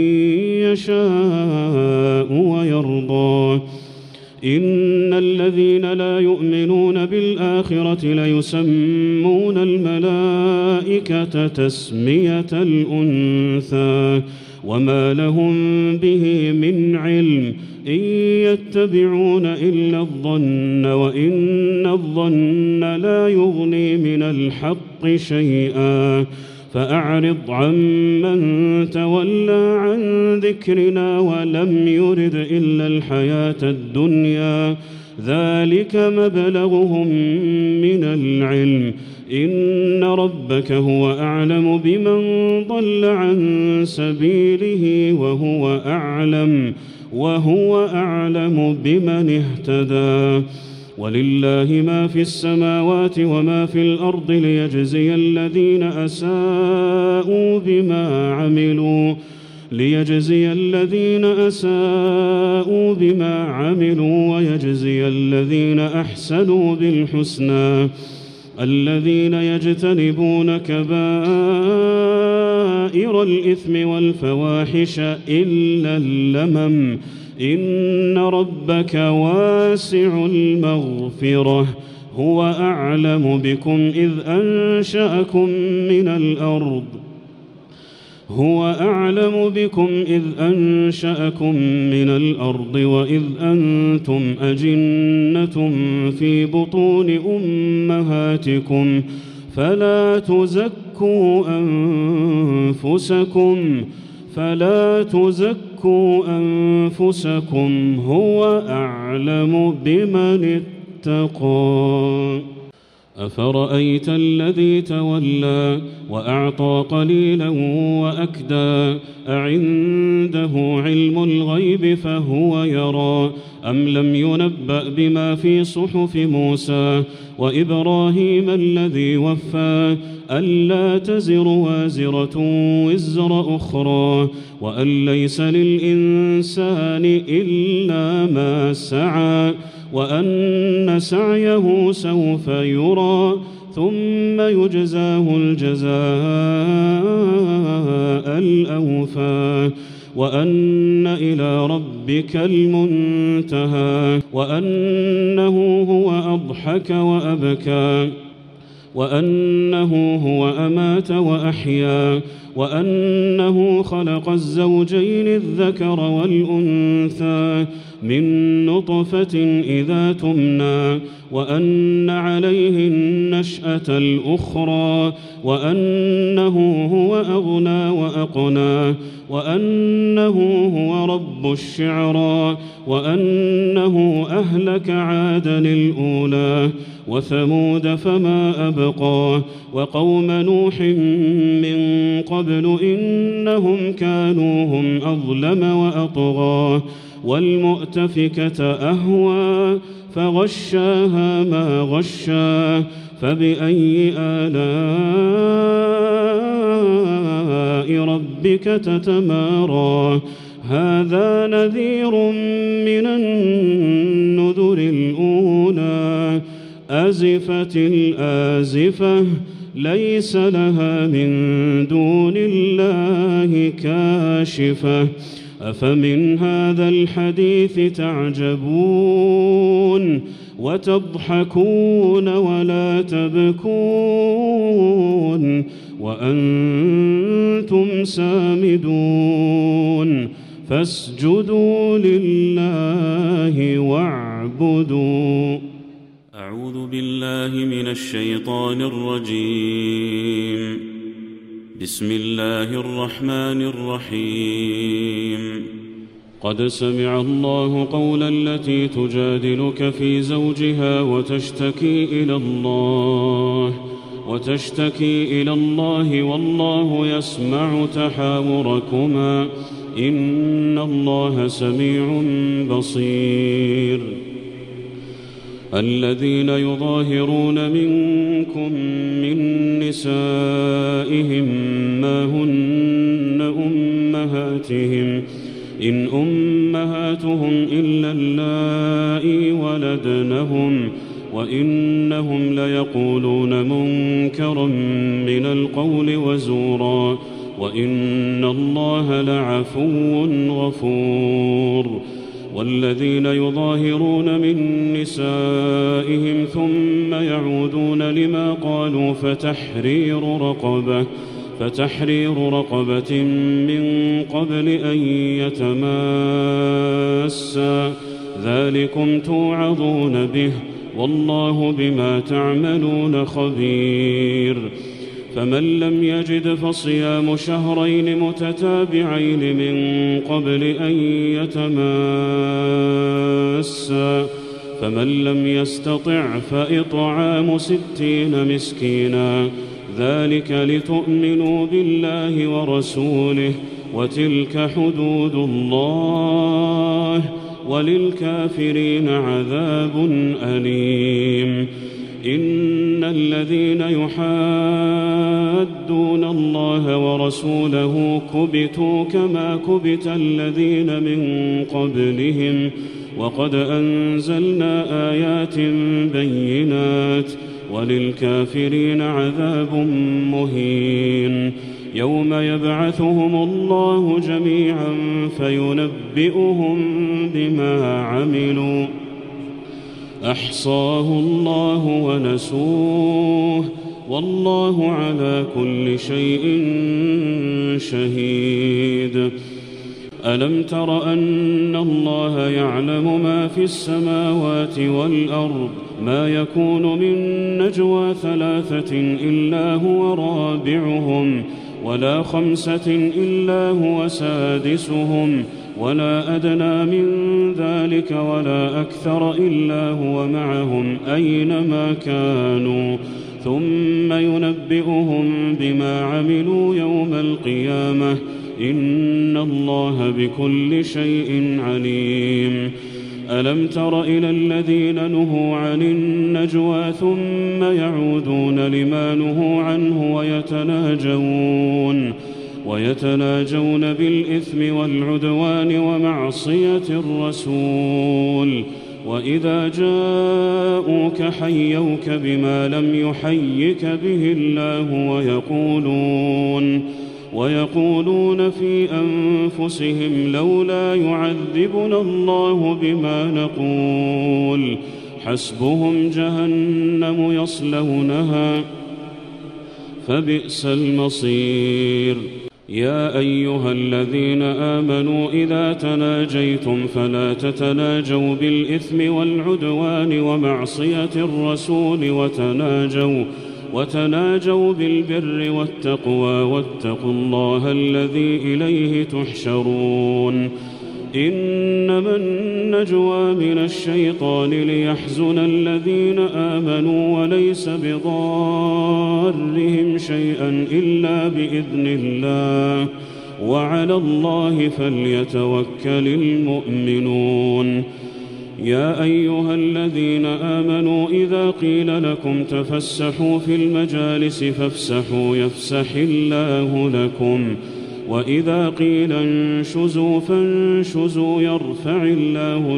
يشاء ويرضى إن الذين لا يؤمنون بالآخرة ليسمون الملائكة تسمية الأنثى وما لهم به من علم إن يتبعون إلا الظن وإن الظن لا يغني من الحق شيئا فأعرض عمن تولى عن ذكرنا ولم يرد إلا الحياة الدنيا ذلك مبلغهم من العلم إن ربك هو أعلم بمن ضل عن سبيله وهو أعلم بمن اهتدى ولله ما في السماوات وما في الأرض ليجزي الذين أساءوا بما عملوا ويجزي الذين أحسنوا بالحسنى الذين يجتنبون كبائر الإثم والفواحش إلا اللمم إن ربك واسع المغفرة هو أعلم بكم إذ أنشأكم من الأرض وإذ أنتم أجنة في بطون أمهاتكم فلا تزكوا أنفسكم هو أعلم بمن اتقى أفرأيت الذي تولى وأعطى قليلا وأكدى أعنده علم الغيب فهو يرى أم لم ينبأ بما في صحف موسى وإبراهيم الذي وفى ألا تزر وازرة وزر أخرى وأن ليس للإنسان إلا ما سعى وأن سعيه سوف يرى ثم يجزاه الجزاء الأوفى وأن إلى ربك المنتهى وأنه هو أضحك وأبكى وأنه هو أمات وأحيا وأنه خلق الزوجين الذكر والأنثى من نطفة إذا تمنى وأن عليه النشأة الأخرى وأنه هو أغنى وأقنى وأنه هو رب الشعرى وأنه أهلك عادا الأولى وثمود فما أبقى وقوم نوح من قبل إنهم كانوا هم أظلم وأطغى والمؤتفكة أهوى فغشاها ما غشا فبأي آلاء ربك تتمارى هذا نذير من النذر الأولى أزفت الآزفة ليس لها من دون الله كاشفة أفمن هذا الحديث تعجبون وتضحكون ولا تبكون وأنتم سامدون فاسجدوا لله واعبدوا. أعوذ بالله من الشيطان الرجيم. بسم الله الرحمن الرحيم. قد سمع الله قول التي تجادلك في زوجها وتشتكي إلى الله والله يسمع تحاوركما إن الله سميع بصير. الذين يظاهرون منكم من نسائهم ما هن أمهاتهم إن أمهاتهم إلا اللائي ولدنهم وإنهم ليقولون منكرا من القول وزورا وإن الله لعفو غفور. والذين يظاهرون من نسائهم ثم يعودون لما قالوا فتحرير رقبة من قبل أن يتماسا ذلكم توعظون به والله بما تعملون خبير. فمن لم يجد فصيام شهرين متتابعين من قبل أن يتماسا فمن لم يستطع فإطعام 60 مسكينا ذلك لتؤمنوا بالله ورسوله وتلك حدود الله وللكافرين عذاب أليم. إن الذين يحادون الله ورسوله كبتوا كما كبت الذين من قبلهم وقد أنزلنا آيات بينات وللكافرين عذاب مهين. يوم يبعثهم الله جميعا فينبئهم بما عملوا أحصاه الله ونسوه والله على كل شيء شهيد. ألم تر أن الله يعلم ما في السماوات والأرض ما يكون من نجوى 3 إلا هو رابعهم ولا 5 إلا هو سادسهم ولا أدنى من ذلك ولا أكثر إلا هو معهم أينما كانوا ثم ينبئهم بما عملوا يوم القيامة إن الله بكل شيء عليم. ألم تر إلى الذين نهوا عن النجوى ثم يعودون لما نهوا عنه ويتناجون بالإثم والعدوان ومعصية الرسول وإذا جاءوك حيوك بما لم يحيك به الله ويقولون في أنفسهم لولا يعذبنا الله بما نقول حسبهم جهنم يصلونها فبئس المصير. يا أيها الذين آمنوا إذا تناجيتم فلا تتناجوا بالإثم والعدوان ومعصية الرسول وتناجوا بالبر والتقوى واتقوا الله الذي إليه تحشرون. إنما النجوى من الشيطان ليحزن الذين آمنوا وليس بضارهم شيئا إلا بإذن الله وعلى الله فليتوكل المؤمنون. يا أيها الذين آمنوا إذا قيل لكم تفسحوا في المجالس فافسحوا يفسح الله لكم وإذا قيل انشزوا فانشزوا يرفع الله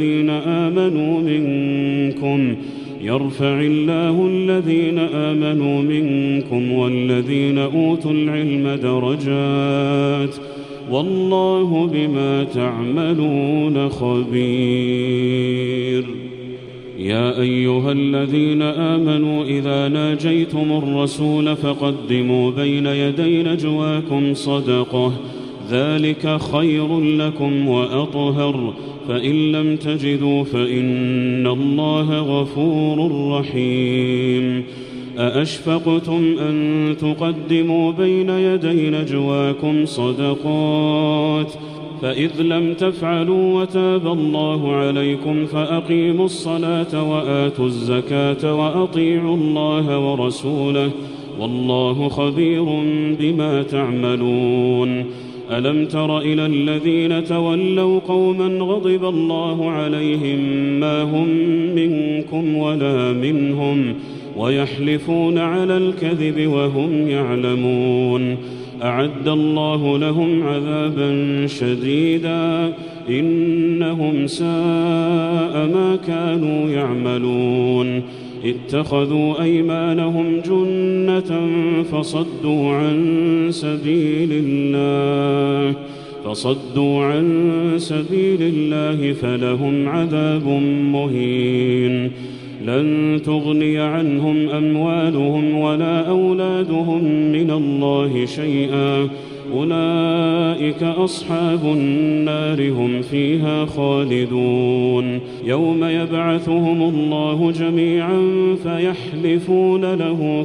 الذين آمنوا منكم والذين أوتوا العلم درجات والله بما تعملون خبير. يا أيها الذين آمنوا إذا ناجيتم الرسول فقدموا بين يدي نجواكم صدقة ذلك خير لكم وأطهر فإن لم تجدوا فإن الله غفور رحيم. أأشفقتم أن تقدموا بين يدي نجواكم صدقات فإذ لم تفعلوا وتاب الله عليكم فأقيموا الصلاة وآتوا الزكاة وأطيعوا الله ورسوله والله خبير بما تعملون. ألم تر إلى الذين تولوا قوما غضب الله عليهم ما هم منكم ولا منهم ويحلفون على الكذب وهم يعلمون أعد الله لهم عذابا شديدا إنهم ساء ما كانوا يعملون. اتخذوا أيمانهم جنة فصدوا عن سبيل الله فلهم عذاب مهين. لن تغني عنهم أموالهم ولا أولادهم من الله شيئا أولئك أصحاب النار هم فيها خالدون. يوم يبعثهم الله جميعا فيحلفون له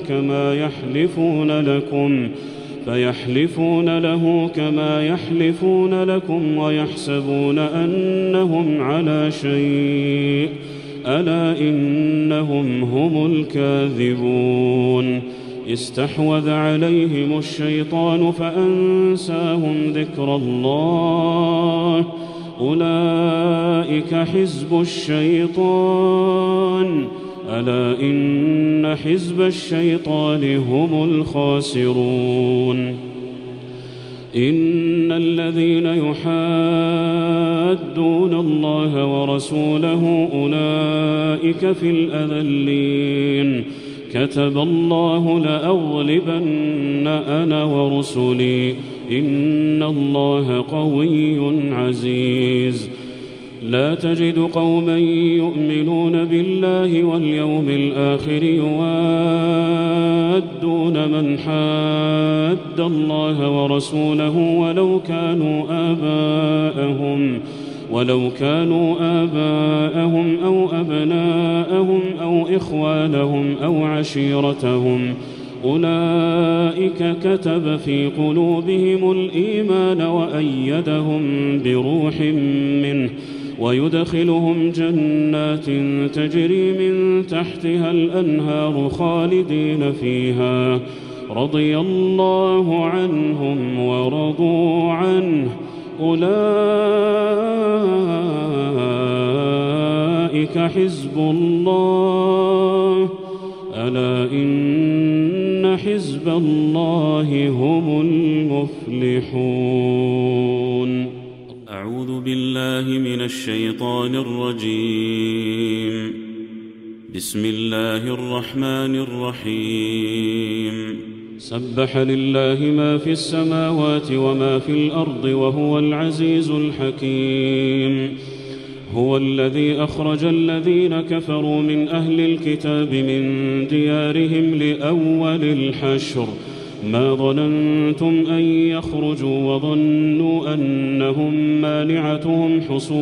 كما يحلفون لكم ويحسبون أنهم على شيء ألا إنهم هم الكاذبون. استحوذ عليهم الشيطان فأنساهم ذكر الله أولئك حزب الشيطان ألا إن حزب الشيطان هم الخاسرون. إن الذين يحادون الله ورسوله أولئك في الأذلين. كتب الله لأغلبن أنا ورسلي إن الله قوي عزيز. لا تجد قوما يؤمنون بالله واليوم الآخر يوادون من حاد الله ورسوله ولو كانوا آباءهم أو أبناءهم أو إخوانهم أو عشيرتهم أولئك كتب في قلوبهم الإيمان وأيدهم بروح منه ويدخلهم جنات تجري من تحتها الأنهار خالدين فيها رضي الله عنهم ورضوا عنه أولئك حزب الله ألا إن حزب الله هم المفلحون. أعوذ بالله من الشيطان الرجيم. بسم الله الرحمن الرحيم. سبح لله ما في السماوات وما في الأرض وهو العزيز الحكيم. هو الذي أخرج الذين كفروا من أهل الكتاب من ديارهم لأول الحشر ما ظننتم أن يخرجوا وظنوا أنهم مانعتهم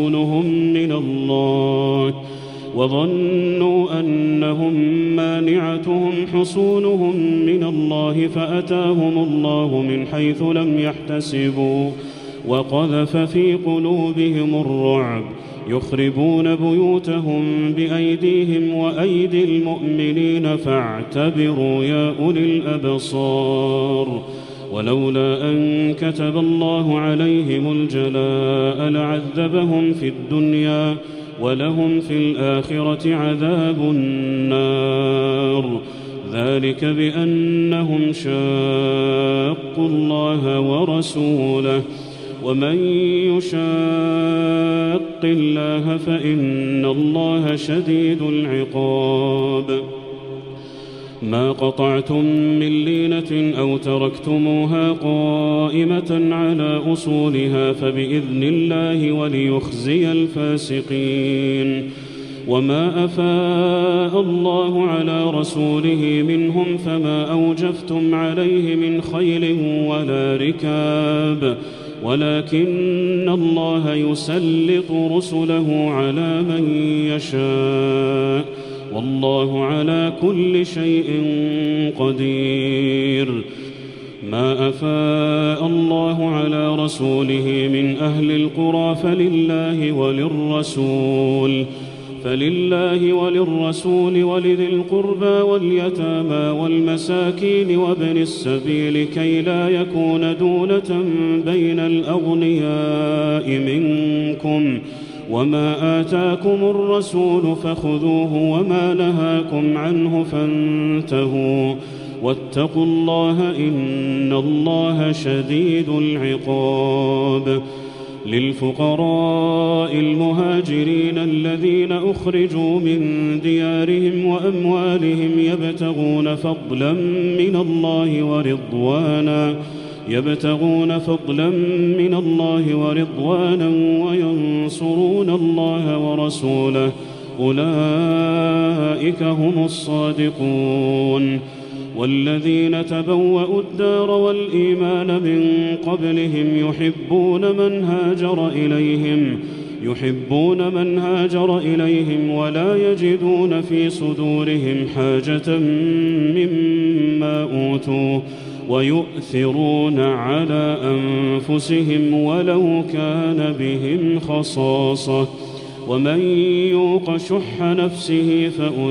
حصونهم من الله فأتاهم الله من حيث لم يحتسبوا وقذف في قلوبهم الرعب يخربون بيوتهم بأيديهم وأيدي المؤمنين فاعتبروا يا أولي الأبصار. ولولا أن كتب الله عليهم الجلاء لعذبهم في الدنيا ولهم في الآخرة عذاب النار. ذلك بأنهم شاقوا الله ورسوله ومن يشاق الله فإن الله شديد العقاب. ما قطعتم من لينة أو تركتموها قائمة على أصولها فبإذن الله وليخزي الفاسقين. وما أفاء الله على رسوله منهم فما أوجفتم عليه من خيل ولا ركاب ولكن الله يسلط رسله على من يشاء والله على كل شيء قدير. ما أفاء الله على رسوله من أهل القرى فلله وللرسول ولذي القربى واليتامى والمساكين وابن السبيل كي لا يكون دولة بين الأغنياء منكم. وما آتاكم الرسول فخذوه وما نهاكم عنه فانتهوا واتقوا الله إن الله شديد العقاب. للفقراء المهاجرين الذين أخرجوا من ديارهم وأموالهم يبتغون فضلا من الله ورضوانا وينصرون الله ورسوله أولئك هم الصادقون. والذين تبوأوا الدار والإيمان من قبلهم يحبون من هاجر إليهم ولا يجدون في صدورهم حاجة مما أوتوا ويؤثرون على أنفسهم ولو كان بهم خصاصة ومن يوق شح نفسه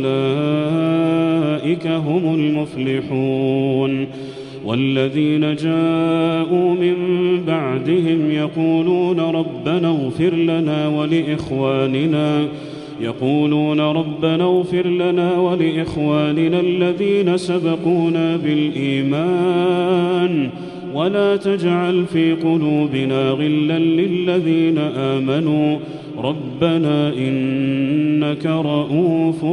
فأولئك هم المفلحون. والذين جاءوا من بعدهم يقولون ربنا اغفر لنا ولإخواننا الذين سبقونا بالإيمان ولا تجعل في قلوبنا غلا للذين آمنوا ربنا إنك رؤوف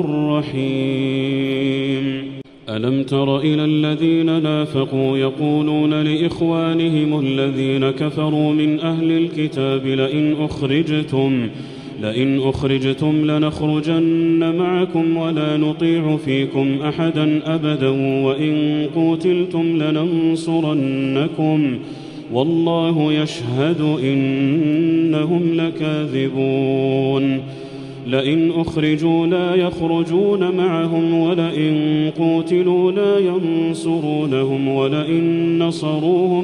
رحيم. ألم تر إلى الذين نافقوا يقولون لإخوانهم الذين كفروا من أهل الكتاب لئن أخرجتم لنخرجن معكم ولا نطيع فيكم أحدا أبدا وإن قوتلتم لننصرنكم والله يشهد إنهم لكاذبون. لئن أخرجوا لا يخرجون معهم ولئن قوتلوا لا ينصرونهم ولئن نصروهم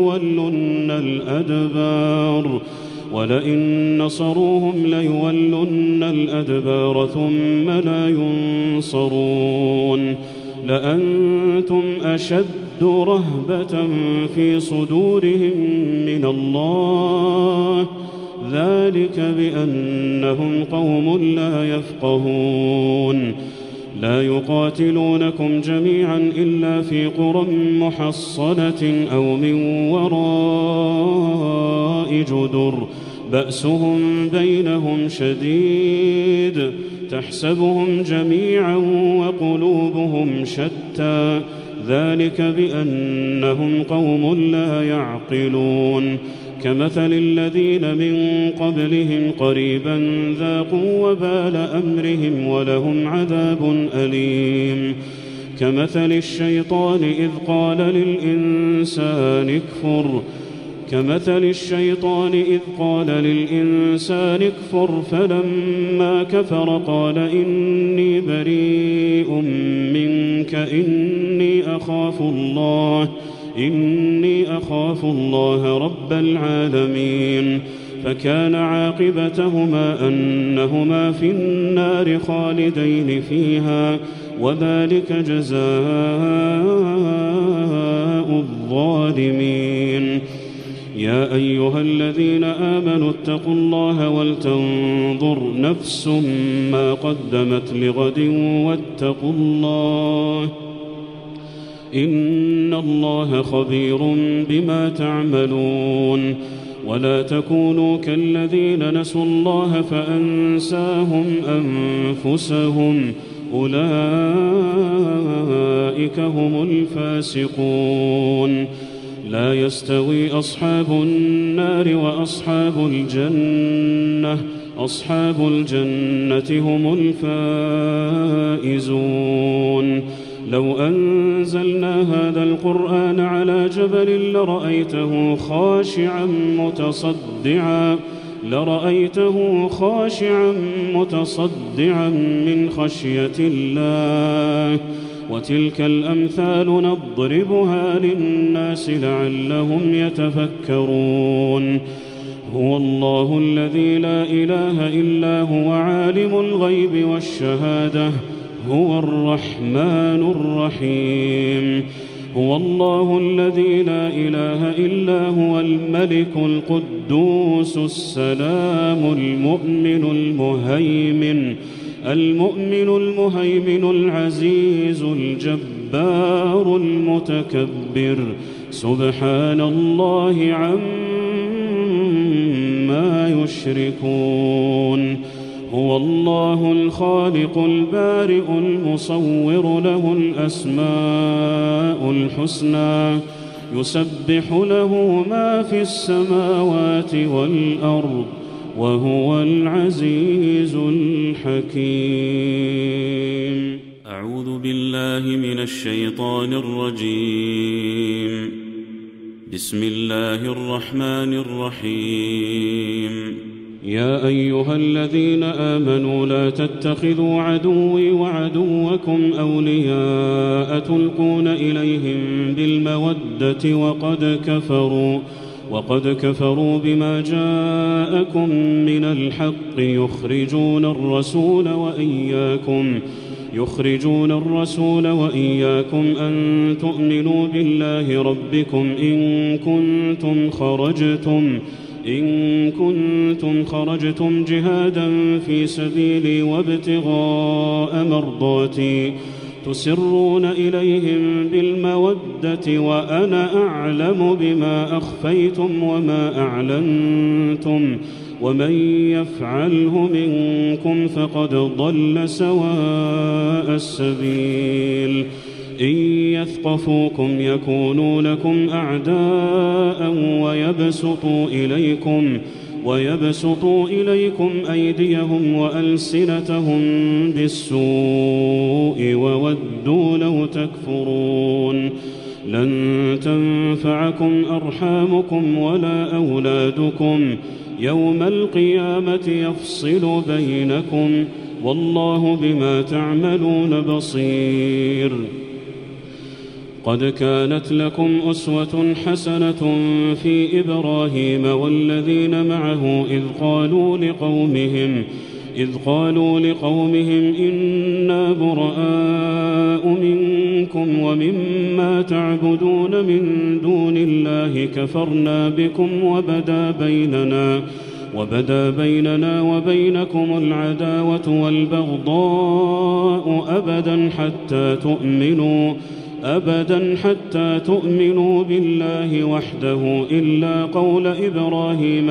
ليولن الأدبار ثم لا ينصرون. لأنتم أشد رهبة في صدورهم من الله ذلك بأنهم قوم لا يفقهون. لا يقاتلونكم جميعا إلا في قرى محصنة أو من وراء جدر بأسهم بينهم شديد تحسبهم جميعا وقلوبهم شتى ذلك بأنهم قوم لا يعقلون. كمثل الذين من قبلهم قريبا ذاقوا وبال أمرهم ولهم عذاب أليم. كمثل الشيطان إذ قال للإنسان اكفر فلما كفر قال إني بريء منك إني أخاف الله رب العالمين. فكان عاقبتهما أنهما في النار خالدين فيها وذلك جزاء الظالمين. يا أيها الذين آمنوا اتقوا الله ولتنظر نفس ما قدمت لغد واتقوا الله إن الله خبير بما تعملون. ولا تكونوا كالذين نسوا الله فأنساهم أنفسهم أولئك هم الفاسقون. لا يستوي أصحاب النار وأصحاب الجنة أصحاب الجنة هم الفائزون. لو أنزلنا هذا القرآن على جبل لرأيته خاشعا لرأيته خاشعا متصدعا من خشية الله. وتلك الأمثال نضربها للناس لعلهم يتفكرون. هو الله الذي لا إله إلا هو عالم الغيب والشهادة هو الرحمن الرحيم. هو الله الذي لا إله إلا هو الملك القدوس السلام المؤمن المهيمن العزيز الجبار المتكبر. سبحان الله عما يشركون. هو الله الخالق البارئ المصور له الأسماء الحسنى يسبح له ما في السماوات والأرض وهو العزيز الحكيم. أعوذ بالله من الشيطان الرجيم. بسم الله الرحمن الرحيم. يا أيها الذين آمنوا لا تتخذوا عدوي وعدوكم أولياء تلقون إليهم بالمودة وقد كفروا بما جاءكم من الحق يخرجون الرسول وإياكم أن تؤمنوا بالله ربكم إن كنتم خرجتم جهادا في سبيلي وابتغاء مرضاتي تسرون إليهم بالمودة وأنا أعلم بما أخفيتم وما أعلنتم ومن يفعله منكم فقد ضل سواء السبيل. إن يثقفوكم يكونوا لكم أعداء ويبسطوا إليكم أيديهم وألسنتهم بالسوء وودوا لو تكفرون. لن تنفعكم أرحامكم ولا أولادكم يوم القيامة يفصل بينكم والله بما تعملون بصير. قد كانت لكم أسوة حسنة في إبراهيم والذين معه إذ قالوا لقومهم إنا براء منكم ومما تعبدون من دون الله كفرنا بكم وبدا بيننا وبينكم العداوة والبغضاء أبدا حتى تؤمنوا بالله وحده إلا قول إبراهيم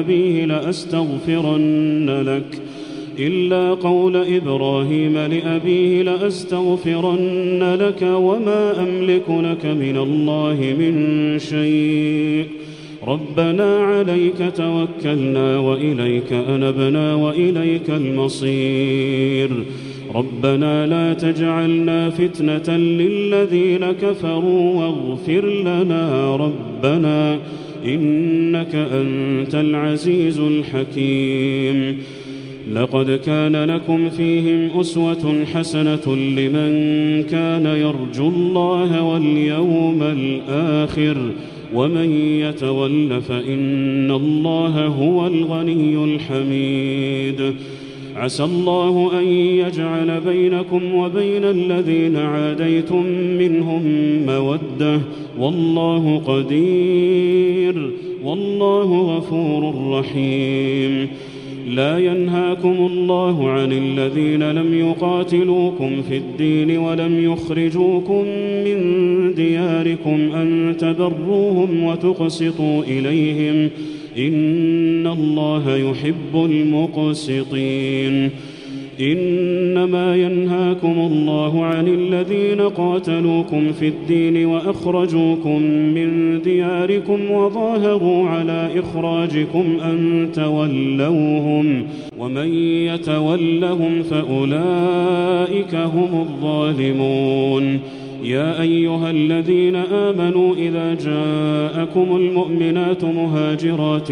لأبيه لأستغفرن لك وما أملك لك من الله من شيء. ربنا عليك توكلنا وإليك أنبنا وإليك المصير. ربنا لا تجعلنا فتنة للذين كفروا واغفر لنا ربنا إنك أنت العزيز الحكيم. لقد كان لكم فيهم أسوة حسنة لمن كان يرجو الله واليوم الآخر ومن يتول فإن الله هو الغني الحميد. عسى الله أن يجعل بينكم وبين الذين عاديتم منهم مودة والله قدير والله غفور رحيم. لا ينهاكم الله عن الذين لم يقاتلوكم في الدين ولم يخرجوكم من دياركم أن تبروهم وتقسطوا إليهم إن الله يحب المقسطين. إنما ينهاكم الله عن الذين قاتلوكم في الدين وأخرجوكم من دياركم وظاهروا على إخراجكم أن تولوهم ومن يتولهم فأولئك هم الظالمون. يا أيها الذين آمنوا إذا جاءكم المؤمنات مهاجرات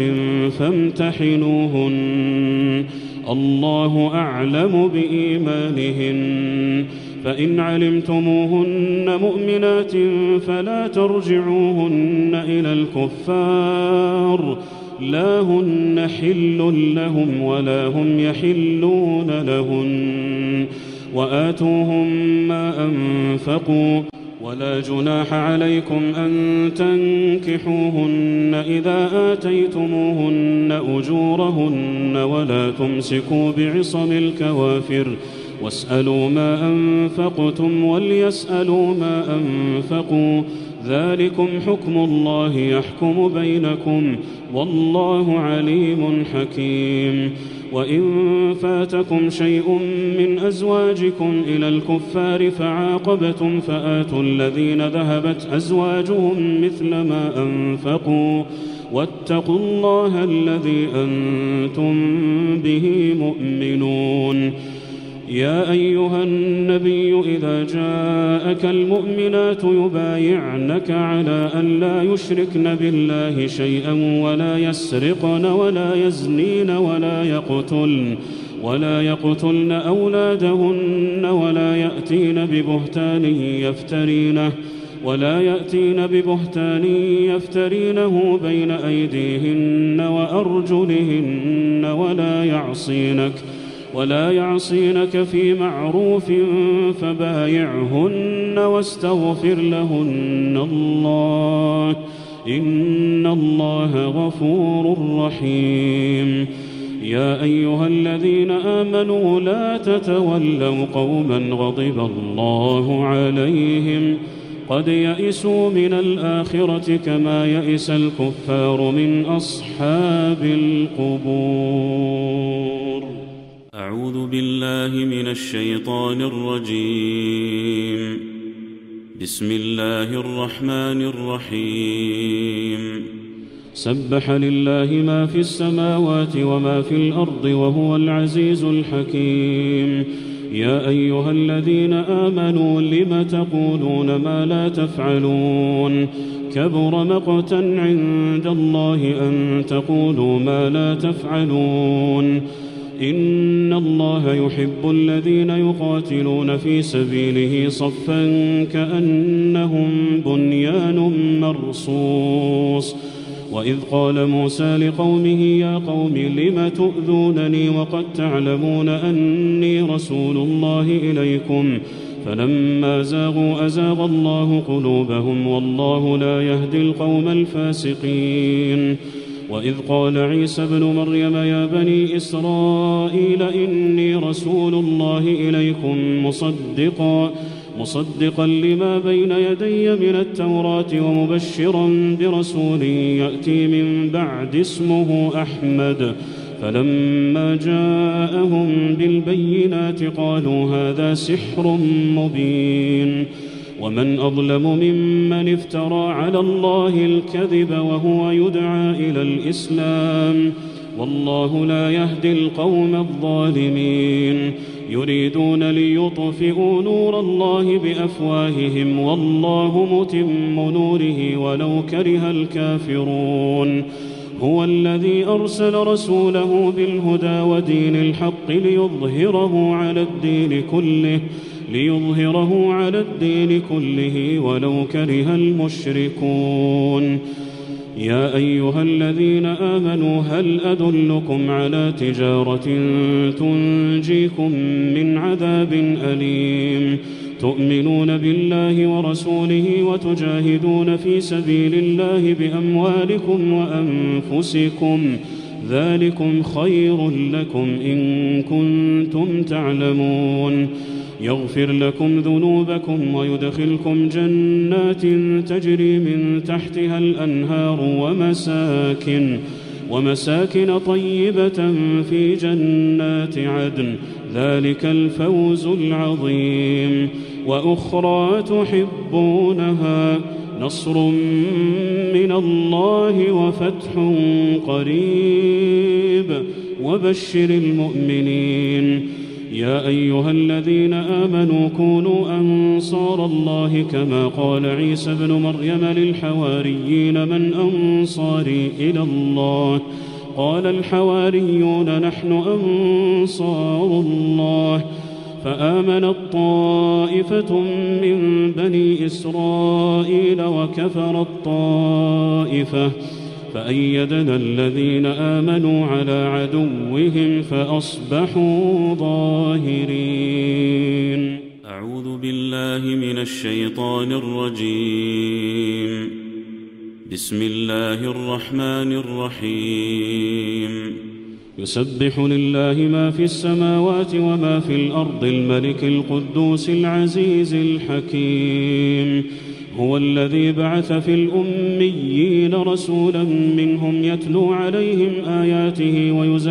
فامتحنوهن الله أعلم بإيمانهن فإن علمتموهن مؤمنات فلا ترجعوهن إلى الكفار لا هن حل لهم ولا هم يحلون لهن وآتوهم ما أنفقوا ولا جناح عليكم أن تنكحوهن إذا آتيتموهن أجورهن ولا تمسكوا بعصم الكوافر واسألوا ما أنفقتم وليسألوا ما أنفقوا ذلكم حكم الله يحكم بينكم والله عليم حكيم وإن فاتكم شيء من أزواجكم إلى الكفار فعاقبتم فآتوا الذين ذهبت أزواجهم مثل ما أنفقوا واتقوا الله الذي أنتم به مؤمنون يا أيها النبي إذا جاءك المؤمنات يبايعنك على أن لا يشركن بالله شيئا ولا يسرقن ولا يزنين ولا يقتلن أولادهن ولا يأتين ببهتان يفترينه بين أيديهن وأرجلهن ولا يعصينك في معروف فبايعهن واستغفر لهن الله إن الله غفور رحيم يا أيها الذين آمنوا لا تتولوا قوما غضب الله عليهم قد يئسوا من الآخرة كما يئس الكفار من أصحاب القبور. أعوذ بالله من الشيطان الرجيم. بسم الله الرحمن الرحيم. سبح لله ما في السماوات وما في الأرض وهو العزيز الحكيم. يا أيها الذين آمنوا لم تقولون ما لا تفعلون كبر مقتا عند الله أن تقولوا ما لا تفعلون إن الله يحب الذين يقاتلون في سبيله صفا كأنهم بنيان مرصوص. وإذ قال موسى لقومه يا قوم لم تؤذونني وقد تعلمون أني رسول الله إليكم فلما زاغوا أزاغ الله قلوبهم والله لا يهدي القوم الفاسقين. وإذ قال عيسى ابن مريم يا بني إسرائيل إني رسول الله إليكم مصدقا لما بين يدي من التوراة ومبشرا برسول يأتي من بعد اسمه أحمد. فلما جاءهم بالبينات قالوا هذا سحر مبين. ومن أظلم ممن افترى على الله الكذب وهو يدعى إلى الإسلام والله لا يهدي القوم الظالمين. يريدون ليطفئوا نور الله بأفواههم والله متم نوره ولو كره الكافرون. هو الذي أرسل رسوله بالهدى ودين الحق ليظهره على الدين كله ولو كره المشركون. يا أيها الذين آمنوا هل أدلكم على تجارة تنجيكم من عذاب أليم تؤمنون بالله ورسوله وتجاهدون في سبيل الله بأموالكم وأنفسكم ذلكم خير لكم إن كنتم تعلمون. يغفر لكم ذنوبكم ويدخلكم جنات تجري من تحتها الأنهار ومساكن طيبة في جنات عدن ذلك الفوز العظيم. وأخرى تحبونها نصر من الله وفتح قريب وبشر المؤمنين. يا أيها الذين آمنوا كونوا أنصار الله كما قال عيسى ابن مريم للحواريين من أنصاري إلى الله قال الحواريون نحن أنصار الله فآمنت طائفة من بني إسرائيل وكفرت طائفة فأيدنا الذين آمنوا على عدوهم فأصبحوا ظاهرين. أعوذ بالله من الشيطان الرجيم. بسم الله الرحمن الرحيم. يسبح لله ما في السماوات وما في الأرض الملك القدوس العزيز الحكيم. هو الذي بعث في الأميين رسولا منهم يتلو عليهم آياته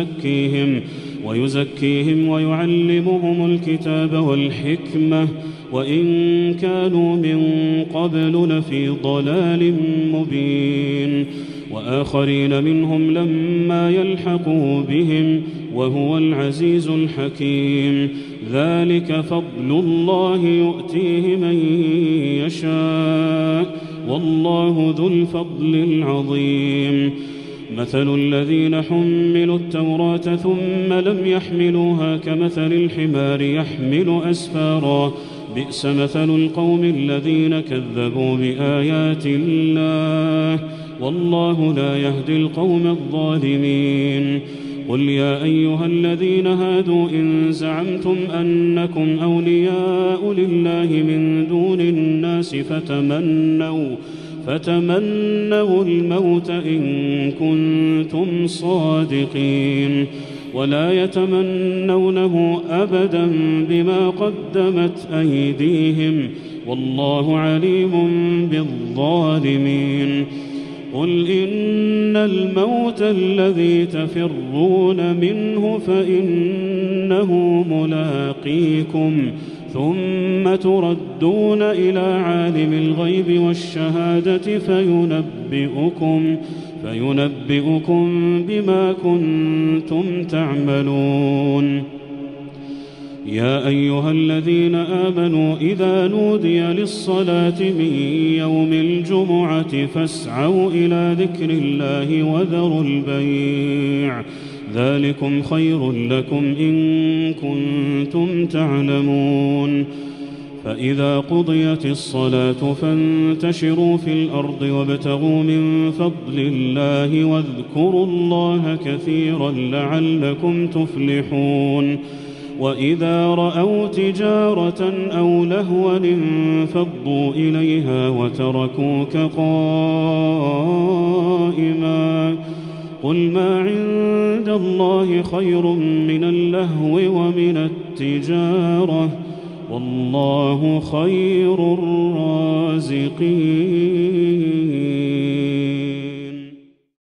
ويزكيهم ويعلمهم الكتاب والحكمة وإن كانوا من قبل لفي ضلال مبين وآخرين منهم لما يلحقوا بهم وهو العزيز الحكيم. ذلك فضل الله يؤتيه من يشاء والله ذو الفضل العظيم. مثل الذين حملوا التوراة ثم لم يحملوها كمثل الحمار يحمل أسفارا بئس مثل القوم الذين كذبوا بآيات الله والله لا يهدي القوم الظالمين. قل يا أيها الذين هادوا إن زعمتم أنكم أولياء لله من دون الناس فتمنوا الموت إن كنتم صادقين ولا يتمنونه أبدا بما قدمت أيديهم والله عليم بالظالمين. قل إن الموت الذي تفرون منه فإنه ملاقيكم ثم تردون إلى عالم الغيب والشهادة فينبئكم بما كنتم تعملون. يا أيها الذين آمنوا إذا نودي للصلاة من يوم الجمعة فاسعوا إلى ذكر الله وذروا البيع ذلكم خير لكم إن كنتم تعلمون. فإذا قضيت الصلاة فانتشروا في الأرض وابتغوا من فضل الله واذكروا الله كثيرا لعلكم تفلحون. وإذا رأوا تجارة أو لهوا انفضوا إليها وتركوك قائما قل ما عند الله خير من اللهو ومن التجارة والله خير الرازقين.